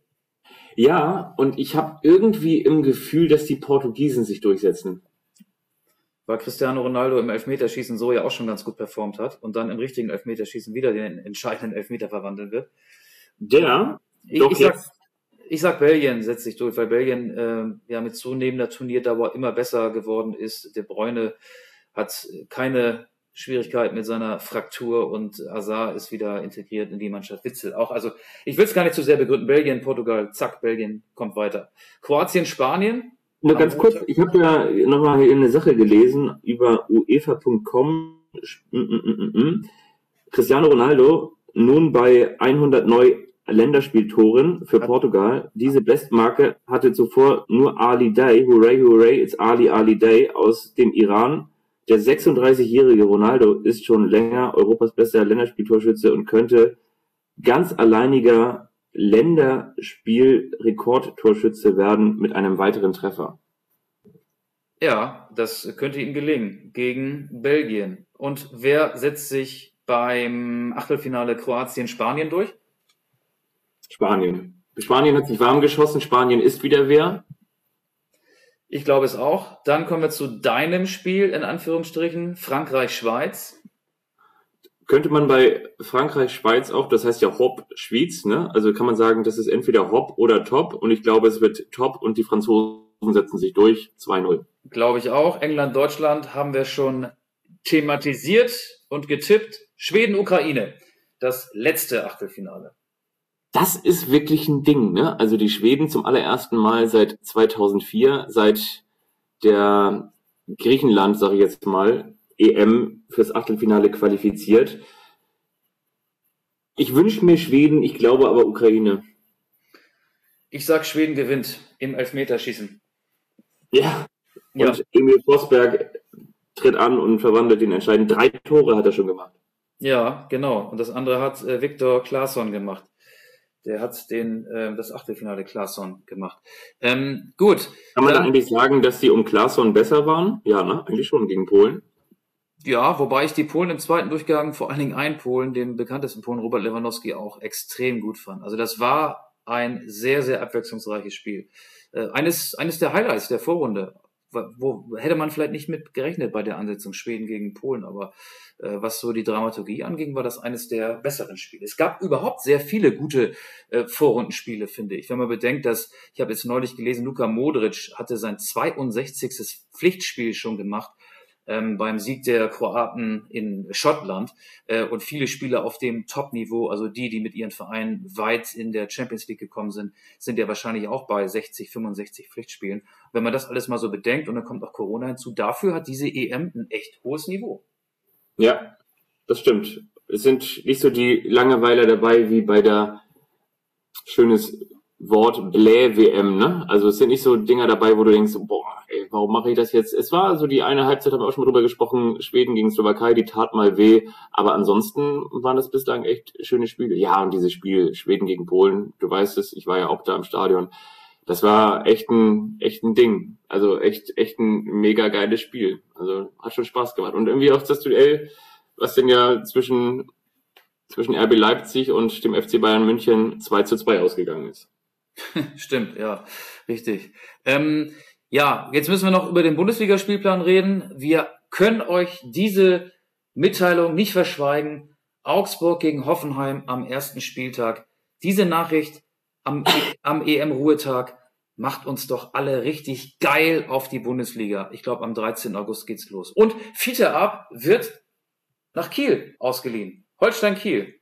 C: Ja, und ich habe irgendwie im Gefühl, dass die Portugiesen sich durchsetzen.
B: weil Cristiano Ronaldo im Elfmeterschießen so ja auch schon ganz gut performt hat und dann im richtigen Elfmeterschießen wieder den entscheidenden Elfmeter verwandeln wird.
C: Der
B: Ich,
C: doch
B: ich, sag,
C: jetzt,
B: ich sag, Belgien setzt sich durch, weil Belgien äh, ja mit zunehmender Turnierdauer immer besser geworden ist. De Bruyne hat keine Schwierigkeit mit seiner Fraktur und Hazard ist wieder integriert in die Mannschaft. Witzel auch. Also ich will es gar nicht zu sehr begründen. Belgien, Portugal, zack, Belgien kommt weiter. Kroatien, Spanien.
C: nur ganz kurz, ich habe ja nochmal eine Sache gelesen über UEFA Punkt com. Cristiano Ronaldo nun bei hundert neu Länderspieltoren für Portugal. Diese Bestmarke hatte zuvor nur Ali Day, hooray, hooray, it's Ali Ali Day aus dem Iran. Der sechsunddreißigjährige Ronaldo ist schon länger Europas bester Länderspieltorschütze und könnte ganz alleiniger Länderspielrekordtorschütze werden mit einem weiteren Treffer.
B: Ja, das könnte ihm gelingen gegen Belgien. Und wer setzt sich beim Achtelfinale Kroatien-Spanien durch?
C: Spanien. Spanien hat sich warm geschossen, Spanien ist wieder wer.
B: Ich glaube es auch. Dann kommen wir zu deinem Spiel, in Anführungsstrichen, Frankreich-Schweiz.
C: Könnte man bei Frankreich-Schweiz auch, das heißt ja Hop-Schweiz, ne? Also kann man sagen, das ist entweder Hop oder Top und ich glaube, es wird Top und die Franzosen setzen sich durch, zwei null.
B: Glaube ich auch. England-Deutschland haben wir schon thematisiert und getippt. Schweden-Ukraine, das letzte Achtelfinale.
C: Das ist wirklich ein Ding, ne? Also die Schweden zum allerersten Mal seit zweitausendvier, seit der Griechenland, sage ich jetzt mal, E M fürs Achtelfinale qualifiziert. Ich wünsche mir Schweden, ich glaube aber Ukraine.
B: Ich sag, Schweden gewinnt im Elfmeterschießen.
C: Ja, und
B: Ja.
C: Emil Forsberg tritt an und verwandelt den entscheidenden. Drei Tore hat er schon gemacht.
B: Ja, genau. Und das andere hat äh, Viktor Claesson gemacht. Der hat den äh, das Achtelfinale Claesson gemacht. Ähm, gut.
C: Kann man
B: Dann,
C: da eigentlich sagen, dass die um Claesson besser waren? Ja, ne? Eigentlich schon gegen Polen.
B: ja, wobei ich die Polen im zweiten Durchgang, vor allen Dingen einen Polen, den bekanntesten Polen, Robert Lewandowski, auch extrem gut fand. Also das war ein sehr, sehr abwechslungsreiches Spiel. Äh, eines, eines der Highlights der Vorrunde. Wo, wo hätte man vielleicht nicht mit gerechnet bei der Ansetzung Schweden gegen Polen, aber äh, was so die Dramaturgie anging, war das eines der besseren Spiele. Es gab überhaupt sehr viele gute äh, Vorrundenspiele, finde ich. Wenn man bedenkt, dass, ich habe jetzt neulich gelesen, Luka Modric hatte sein zweiundsechzigstes Pflichtspiel schon gemacht, ähm, beim Sieg der Kroaten in Schottland, äh, und viele Spieler auf dem Top-Niveau, also die, die mit ihren Vereinen weit in der Champions League gekommen sind, sind ja wahrscheinlich auch bei sechzig, fünfundsechzig Pflichtspielen. Wenn man das alles mal so bedenkt und dann kommt auch Corona hinzu, dafür hat diese E M ein echt hohes Niveau.
C: Ja, das stimmt. Es sind nicht so die Langeweiler dabei wie bei der, schönes Wort, Blä-W M, ne? Also es sind nicht so Dinger dabei, wo du denkst, boah, ey, warum mache ich das jetzt? Es war so die eine Halbzeit, haben wir auch schon mal drüber gesprochen, Schweden gegen Slowakei, die tat mal weh, aber ansonsten waren das bislang echt schöne Spiele. Ja, und dieses Spiel Schweden gegen Polen, du weißt es, ich war ja auch da im Stadion, das war echt ein, echt ein Ding. Also echt, echt ein mega geiles Spiel. Also hat schon Spaß gemacht. Und irgendwie auch das Duell, was denn ja zwischen, zwischen R B Leipzig und dem F C Bayern München zwei zu zwei ausgegangen ist.
B: Stimmt, ja, richtig. Ähm, ja, jetzt müssen wir noch über den Bundesligaspielplan reden. Wir können euch diese Mitteilung nicht verschweigen. Augsburg gegen Hoffenheim am ersten Spieltag. Diese Nachricht am, am E M-Ruhetag macht uns doch alle richtig geil auf die Bundesliga. Ich glaube, am dreizehnten August geht's los. Und Fiete Ab wird nach Kiel ausgeliehen. Holstein Kiel.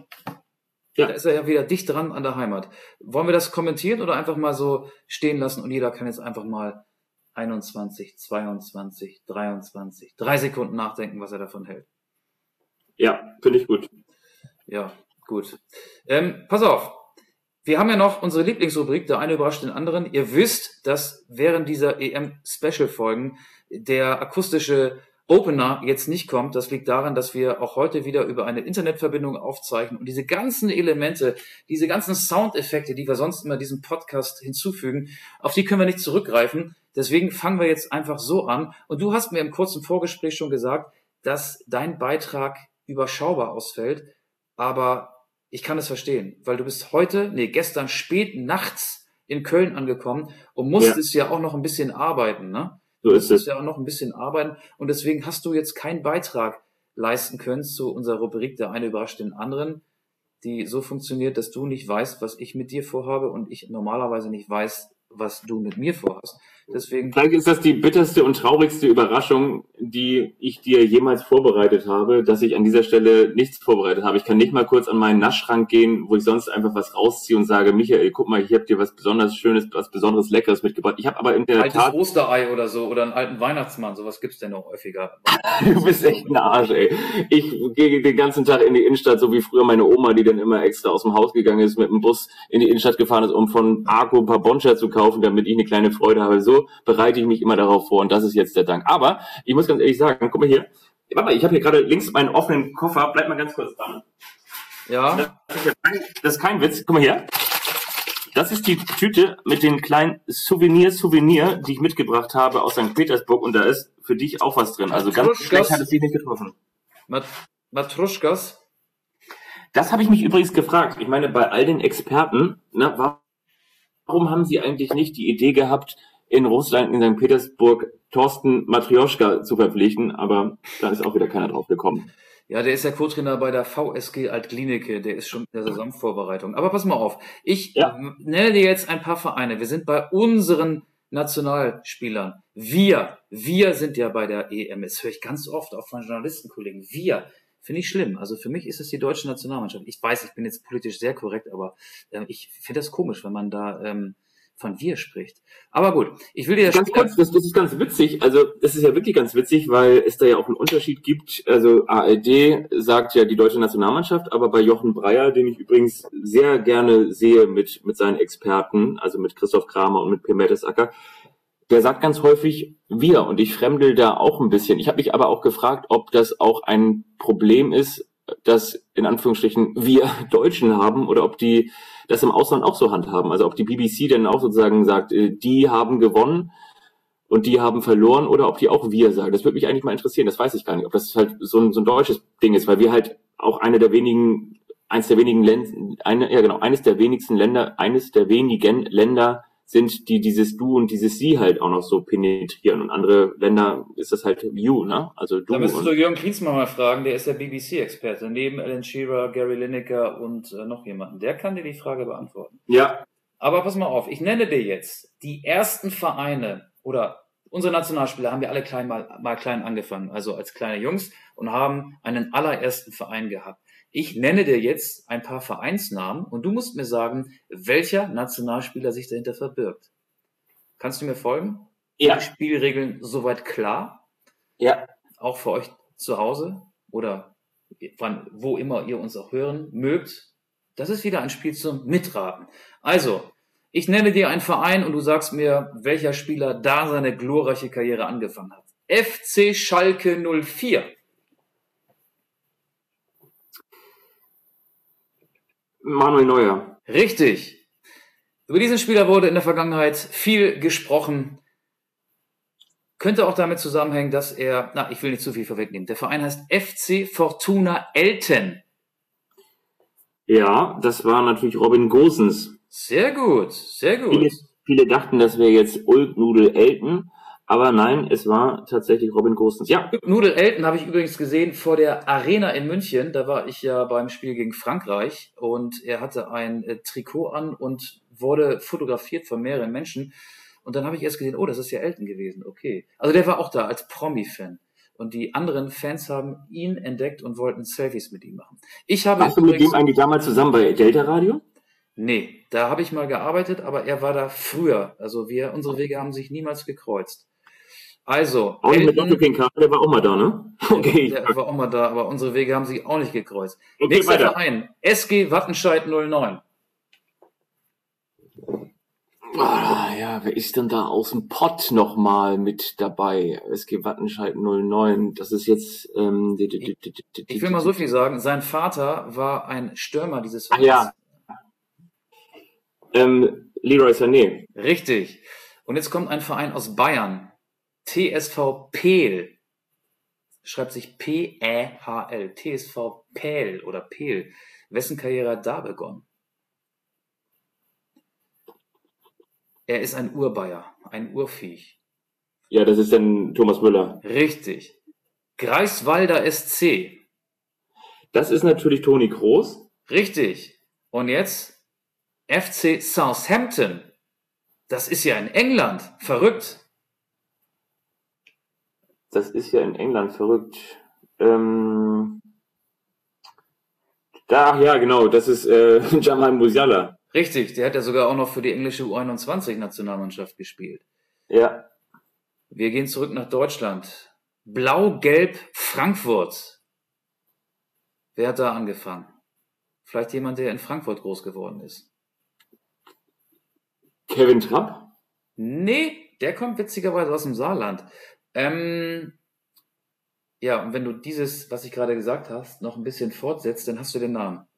C: Ja.
B: Da ist er ja wieder dicht dran an der Heimat. Wollen wir das kommentieren oder einfach mal so stehen lassen und jeder kann jetzt einfach mal einundzwanzig, zweiundzwanzig, dreiundzwanzig, drei Sekunden nachdenken, was er davon hält.
C: Ja, finde ich gut.
B: Ja, gut. Ähm, pass auf. Wir haben ja noch unsere Lieblingsrubrik, der eine überrascht den anderen. Ihr wisst, dass während dieser E M-Special-Folgen der akustische Opener jetzt nicht kommt. Das liegt daran, dass wir auch heute wieder über eine Internetverbindung aufzeichnen und diese ganzen Elemente, diese ganzen Soundeffekte, die wir sonst immer diesem Podcast hinzufügen, auf die können wir nicht zurückgreifen. Deswegen fangen wir jetzt einfach so an. Und du hast mir im kurzen Vorgespräch schon gesagt, dass dein Beitrag überschaubar ausfällt, aber ich kann es verstehen, weil du bist heute, nee, gestern spät nachts in Köln angekommen und musstest ja, ja auch noch ein bisschen arbeiten, ne?
C: So ist es.
B: Du musst ja auch noch ein bisschen arbeiten und deswegen hast du jetzt keinen Beitrag leisten können zu unserer Rubrik Der eine überrascht den anderen, die so funktioniert, dass du nicht weißt, was ich mit dir vorhabe und ich normalerweise nicht weiß, was du mit mir vorhast. Deswegen.
C: Vielleicht ist das die bitterste und traurigste Überraschung, die ich dir jemals vorbereitet habe, dass ich an dieser Stelle nichts vorbereitet habe. Ich kann nicht mal kurz an meinen Naschschrank gehen, wo ich sonst einfach was rausziehe und sage, Michael, guck mal, ich habe dir was besonders Schönes, was besonderes Leckeres mitgebracht. Ich habe aber in der
B: altes
C: Tat...
B: Osterei oder so oder einen alten Weihnachtsmann, sowas gibt's denn noch häufiger.
C: Du bist echt ein Arsch, ey. Ich gehe den ganzen Tag in die Innenstadt, so wie früher meine Oma, die dann immer extra aus dem Haus gegangen ist, mit dem Bus in die Innenstadt gefahren ist, um von Arco ein paar Bonscher zu kaufen, damit ich eine kleine Freude habe. So bereite ich mich immer darauf vor und das ist jetzt der Dank. Aber ich muss ganz ehrlich sagen, guck mal hier. Warte mal, ich habe hier gerade links meinen offenen Koffer. Bleib mal ganz kurz dran.
B: Ja.
C: Das ist, ja kein, das ist kein Witz. Guck mal hier. Das ist die Tüte mit den kleinen Souvenir, Souvenir, die ich mitgebracht habe aus Sankt Petersburg und da ist für dich auch was drin. Also ganz schlecht hat es dich nicht getroffen.
B: Mat- Matruschkas?
C: Das habe ich mich übrigens gefragt. Ich meine, bei all den Experten, ne, warum haben sie eigentlich nicht die Idee gehabt, in Russland, in Sankt Petersburg, Thorsten Matrioschka zu verpflichten? Aber da ist auch wieder keiner drauf gekommen.
B: Ja, der ist ja Co-Trainer bei der V S G Alt-Glienicke, der ist schon in der Saisonvorbereitung. Aber pass mal auf, ich
C: Ja.
B: nenne dir jetzt ein paar Vereine. Wir sind bei unseren Nationalspielern. Wir, wir sind ja bei der E M. Das höre ich ganz oft auch von Journalistenkollegen. Wir, finde ich schlimm. Also für mich ist es die deutsche Nationalmannschaft. Ich weiß, ich bin jetzt politisch sehr korrekt, aber äh, ich finde das komisch, wenn man da ähm, von wir spricht. Aber gut, ich will dir
C: Ganz kurz, das, das ist ganz witzig, also das ist ja wirklich ganz witzig, weil es da ja auch einen Unterschied gibt. Also A R D sagt ja die deutsche Nationalmannschaft, aber bei Jochen Breyer, den ich übrigens sehr gerne sehe mit mit seinen Experten, also mit Christoph Kramer und mit Per Mertesacker, der sagt ganz häufig wir und ich fremdel da auch ein bisschen. Ich habe mich aber auch gefragt, ob das auch ein Problem ist, dass in Anführungsstrichen wir Deutschen haben oder ob die das im Ausland auch so handhaben. Also ob die B B C dann auch sozusagen sagt, die haben gewonnen und die haben verloren oder ob die auch wir sagen. Das würde mich eigentlich mal interessieren. Das weiß ich gar nicht, ob das halt so ein, so ein deutsches Ding ist, weil wir halt auch eine der wenigen, eines der wenigen Länder, eine, ja genau, eines der wenigsten Länder, eines der wenigen Länder sind, die dieses Du und dieses Sie halt auch noch so penetrieren. Und andere Länder ist das halt You, ne? Also du.
B: Da müsstest du Jürgen Klinsmann mal fragen, der ist der B B C-Experte, neben Alan Shearer, Gary Lineker und äh, noch jemanden. Der kann dir die Frage beantworten.
C: Ja.
B: Aber pass mal auf, ich nenne dir jetzt die ersten Vereine oder unsere Nationalspieler haben wir alle klein mal, mal klein angefangen, also als kleine Jungs und haben einen allerersten Verein gehabt. Ich nenne dir jetzt ein paar Vereinsnamen und du musst mir sagen, welcher Nationalspieler sich dahinter verbirgt. Kannst du mir folgen?
C: Ja.
B: Die Spielregeln soweit klar?
C: Ja.
B: Auch für euch zu Hause oder wann, wo immer ihr uns auch hören mögt. Das ist wieder ein Spiel zum Mitraten. Also, ich nenne dir einen Verein und du sagst mir, welcher Spieler da seine glorreiche Karriere angefangen hat. F C Schalke null vier.
C: Manuel Neuer.
B: Richtig. Über diesen Spieler wurde in der Vergangenheit viel gesprochen. Könnte auch damit zusammenhängen, dass er, na, ich will nicht zu viel vorwegnehmen. Der Verein heißt F C Fortuna Elten.
C: Ja, das war natürlich Robin Gosens.
B: Sehr gut, sehr gut.
C: Viele, viele dachten, das wäre jetzt Ulknudel Elten, aber nein, es war tatsächlich Robin Gosens. Ja.
B: Nudel Elten habe ich übrigens gesehen vor der Arena in München. Da war ich ja beim Spiel gegen Frankreich und er hatte ein äh, Trikot an und wurde fotografiert von mehreren Menschen. Und dann habe ich erst gesehen, oh, das ist ja Elton gewesen. Okay. Also der war auch da als Promi-Fan. Und die anderen Fans haben ihn entdeckt und wollten Selfies mit ihm machen. Ich habe
C: Warst du mit dem eigentlich damals zusammen bei Delta Radio?
B: Nee, da habe ich mal gearbeitet, aber er war da früher. Also wir, unsere Wege haben sich niemals gekreuzt. Also,
C: Auch nicht mit
B: Elton,
C: Doppelking Karl, der war auch mal da, ne? Okay.
B: der war auch mal da, aber unsere Wege haben sich auch nicht gekreuzt.
C: Okay,
B: Nächster
C: weiter.
B: Verein, S G Wattenscheid null neun.
C: Ah, ja, wer ist denn da aus dem Pott nochmal mit dabei? S G Wattenscheid null neun, das ist jetzt... Ähm, die, die, die, die, die,
B: Ich will mal so viel sagen, sein Vater war ein Stürmer dieses
C: Ach ja. Ähm, Leroy Sané.
B: Richtig. Und jetzt kommt ein Verein aus Bayern. T S V Peel. Schreibt sich P Ä H L. T S V Peel oder Peel. Wessen Karriere hat da begonnen? Er ist ein Urbayer, ein Urviech.
C: Ja, das ist dann Thomas Müller.
B: Richtig. Greifswalder S C.
C: Das ist natürlich Toni Kroos.
B: Richtig. Und jetzt F C Southampton. Das ist ja in England. Verrückt.
C: Das ist ja in England verrückt. Ähm, da, ja, genau, das ist äh, Jamal Musiala.
B: Richtig, der hat ja sogar auch noch für die englische U einundzwanzig-Nationalmannschaft gespielt.
C: Ja.
B: Wir gehen zurück nach Deutschland. Blau-Gelb Frankfurt. Wer hat da angefangen? Vielleicht jemand, der in Frankfurt groß geworden ist.
C: Kevin Trapp?
B: Nee, der kommt witzigerweise aus dem Saarland. Ähm, ja, und wenn du dieses, was ich gerade gesagt hast, noch ein bisschen fortsetzt, dann hast du den Namen.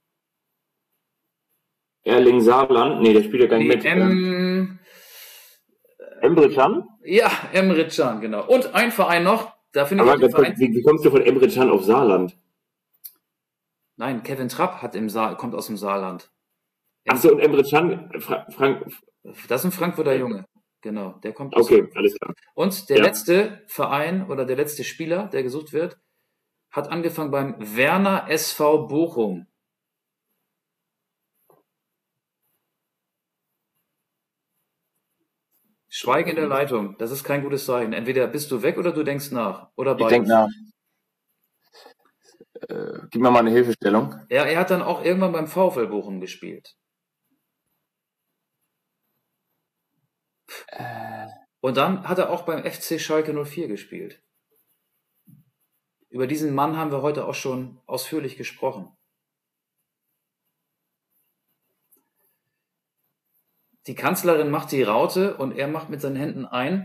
C: Erling Saarland? Nee, der spielt ja gar nicht
B: Nee,
C: mit.
B: M-
C: Emre Can?
B: ja, Emre Can, genau. Und ein Verein noch, da finde ich
C: Aber
B: auch den
C: das,
B: Verein.
C: wie, wie kommst du von Emre Can auf Saarland?
B: Nein, Kevin Trapp hat im Saar, kommt aus dem Saarland.
C: Achso, und Emre Can, Fra Frank.
B: Das ist ein Frankfurter Junge. Genau, der kommt aus.
C: Okay, alles klar.
B: Und der
C: Ja.
B: letzte Verein oder der letzte Spieler, der gesucht wird, hat angefangen beim Werner S V Bochum. Schweigen in der Leitung, das ist kein gutes Zeichen. Entweder bist du weg oder du denkst nach. Oder
C: Ich
B: beides.
C: denke nach. Äh, gib mir mal eine Hilfestellung.
B: Ja, er hat dann auch irgendwann beim VfL Bochum gespielt.
C: Äh,
B: Und dann hat er auch beim F C Schalke null vier gespielt. Über diesen Mann haben wir heute auch schon ausführlich gesprochen. Die Kanzlerin macht die Raute und er macht mit seinen Händen ein,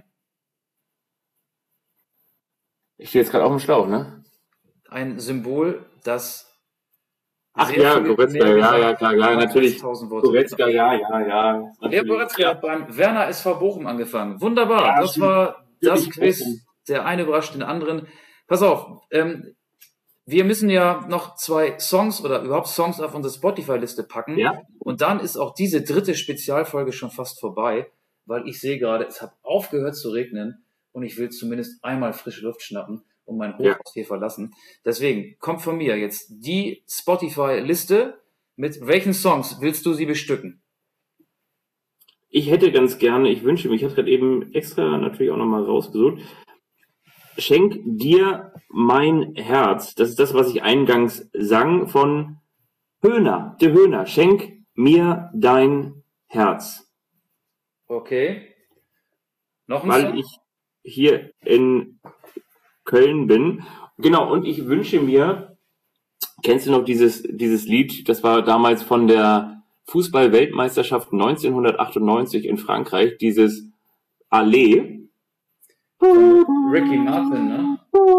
C: ich stehe jetzt gerade auf dem Schlauch, ne?
B: ein Symbol, das
C: Ach
B: sehr
C: ja,
B: viel
C: Goretzka,
B: mehr
C: ja,
B: gesagt
C: ja, klar, ja,
B: als
C: natürlich.
B: tausend Worte.
C: Goretzka, ja, ja, ja.
B: Der
C: natürlich.
B: Goretzka hat beim Werner S V Bochum angefangen. Wunderbar.
C: Ja,
B: das
C: stimmt.
B: war das
C: Natürlich
B: Quiz.
C: Bochum.
B: Der eine überrascht den anderen. Pass auf, ähm, wir müssen ja noch zwei Songs oder überhaupt Songs auf unsere Spotify-Liste packen.
C: Ja.
B: Und dann ist auch diese dritte Spezialfolge schon fast vorbei, weil ich sehe gerade, es hat aufgehört zu regnen und ich will zumindest einmal frische Luft schnappen und mein Hochhaus
C: Ja.
B: hier verlassen. Deswegen kommt von mir jetzt die Spotify-Liste. Mit welchen Songs willst du sie bestücken?
C: Ich hätte ganz gerne, ich wünsche mir, ich habe gerade eben extra natürlich auch nochmal rausgesucht. Schenk dir mein Herz. Das ist das, was ich eingangs sang von Höhner. Der Höhner. Schenk mir dein Herz.
B: Okay. Noch ein
C: Weil
B: Song?
C: ich hier in Köln bin. Genau, und ich wünsche mir, kennst du noch dieses, dieses Lied, das war damals von der Fußball-Weltmeisterschaft neunzehnhundertachtundneunzig in Frankreich, dieses Allez.
B: Ricky Martin, ne?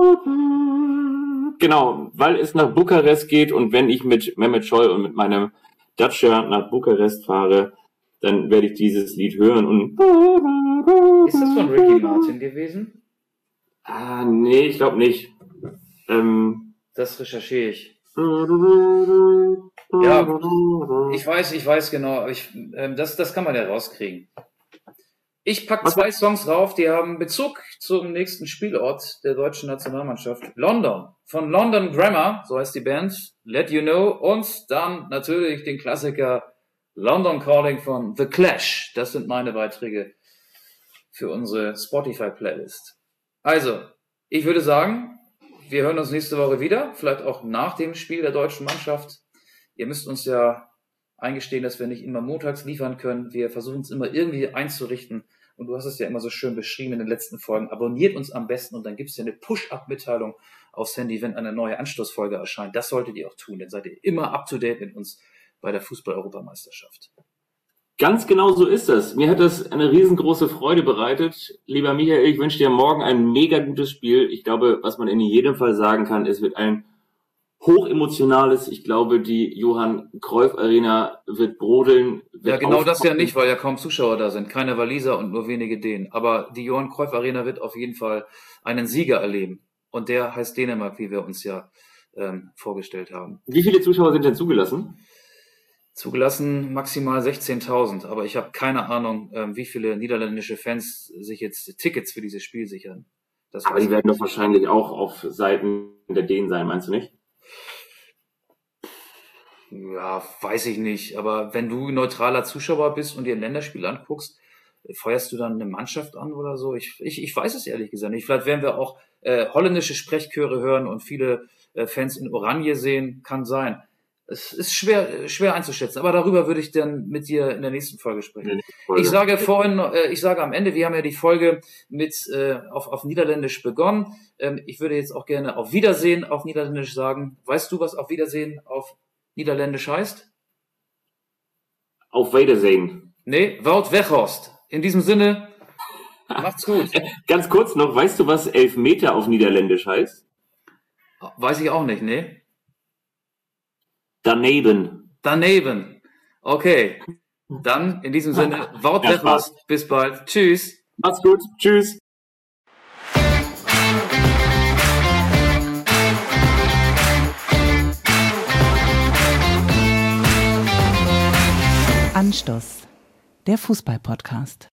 C: Genau, weil es nach Bukarest geht und wenn ich mit Mehmet Scholl und mit meinem Dacia nach Bukarest fahre, dann werde ich dieses Lied hören und...
B: Ist das von Ricky Martin gewesen?
C: Ah, nee, ich glaube nicht. Ähm...
B: Das recherchiere ich.
C: Ja,
B: Ich weiß, ich weiß genau. Ich, ähm, das, das kann man ja rauskriegen. Ich packe
C: Was-
B: zwei Songs rauf, die haben Bezug zum nächsten Spielort der deutschen Nationalmannschaft. London. Von London Grammar, so heißt die Band. Let You Know. Und dann natürlich den Klassiker London Calling von The Clash. Das sind meine Beiträge für unsere Spotify-Playlist. Also, ich würde sagen, wir hören uns nächste Woche wieder. Vielleicht auch nach dem Spiel der deutschen Mannschaft. Ihr müsst uns ja eingestehen, dass wir nicht immer montags liefern können. Wir versuchen es immer irgendwie einzurichten. Und du hast es ja immer so schön beschrieben in den letzten Folgen. Abonniert uns am besten und dann gibt es ja eine Push-Up-Mitteilung aufs Handy, wenn eine neue Anstoßfolge erscheint. Das solltet ihr auch tun. Dann seid ihr immer up-to-date mit uns bei der Fußball-Europameisterschaft.
C: Ganz genau so ist das. Mir hat das eine riesengroße Freude bereitet. Lieber Michael, ich wünsche dir morgen ein mega gutes Spiel. Ich glaube, was man in jedem Fall sagen kann, es wird ein hochemotionales. Ich glaube, die Johann Cruyff Arena wird brodeln. Wird
B: Ja, genau das ja
C: aufpoppen.
B: nicht, weil ja kaum Zuschauer da sind. Keine Waliser und nur wenige Dänen. Aber die Johann Cruyff Arena wird auf jeden Fall einen Sieger erleben. Und der heißt Dänemark, wie wir uns ja ähm, vorgestellt haben.
C: Wie viele Zuschauer sind denn zugelassen?
B: Zugelassen maximal sechzehntausend, aber ich habe keine Ahnung, äh, wie viele niederländische Fans sich jetzt Tickets für dieses Spiel sichern. Das
C: Aber die werden doch wahrscheinlich auch auf Seiten der Dänen sein, meinst du nicht?
B: Ja, weiß ich nicht. Aber wenn du neutraler Zuschauer bist und dir ein Länderspiel anguckst, feuerst du dann eine Mannschaft an oder so? Ich, ich, ich weiß es ehrlich gesagt nicht. Vielleicht werden wir auch äh, holländische Sprechchöre hören und viele äh, Fans in Oranje sehen. Kann sein. Es ist schwer, schwer einzuschätzen, aber darüber würde ich dann mit dir in der nächsten Folge sprechen. Folge. Ich sage vorhin, äh, ich sage am Ende, wir haben ja die Folge mit äh, auf, auf Niederländisch begonnen. Ähm, ich würde jetzt auch gerne auf Wiedersehen auf Niederländisch sagen. Weißt du, was auf Wiedersehen auf Niederländisch heißt?
C: Auf Wiedersehen.
B: Nee, Wout Weghorst. In diesem Sinne, macht's gut.
C: Ganz kurz noch, weißt du, was Elfmeter auf Niederländisch heißt?
B: Weiß ich auch nicht, nee.
C: Daneben.
B: Daneben. Okay. Dann in diesem Sinne, Wout Weghorst. Bis bald. Tschüss.
C: Macht's gut. Tschüss.
A: Anstoß, der Fußball-Podcast.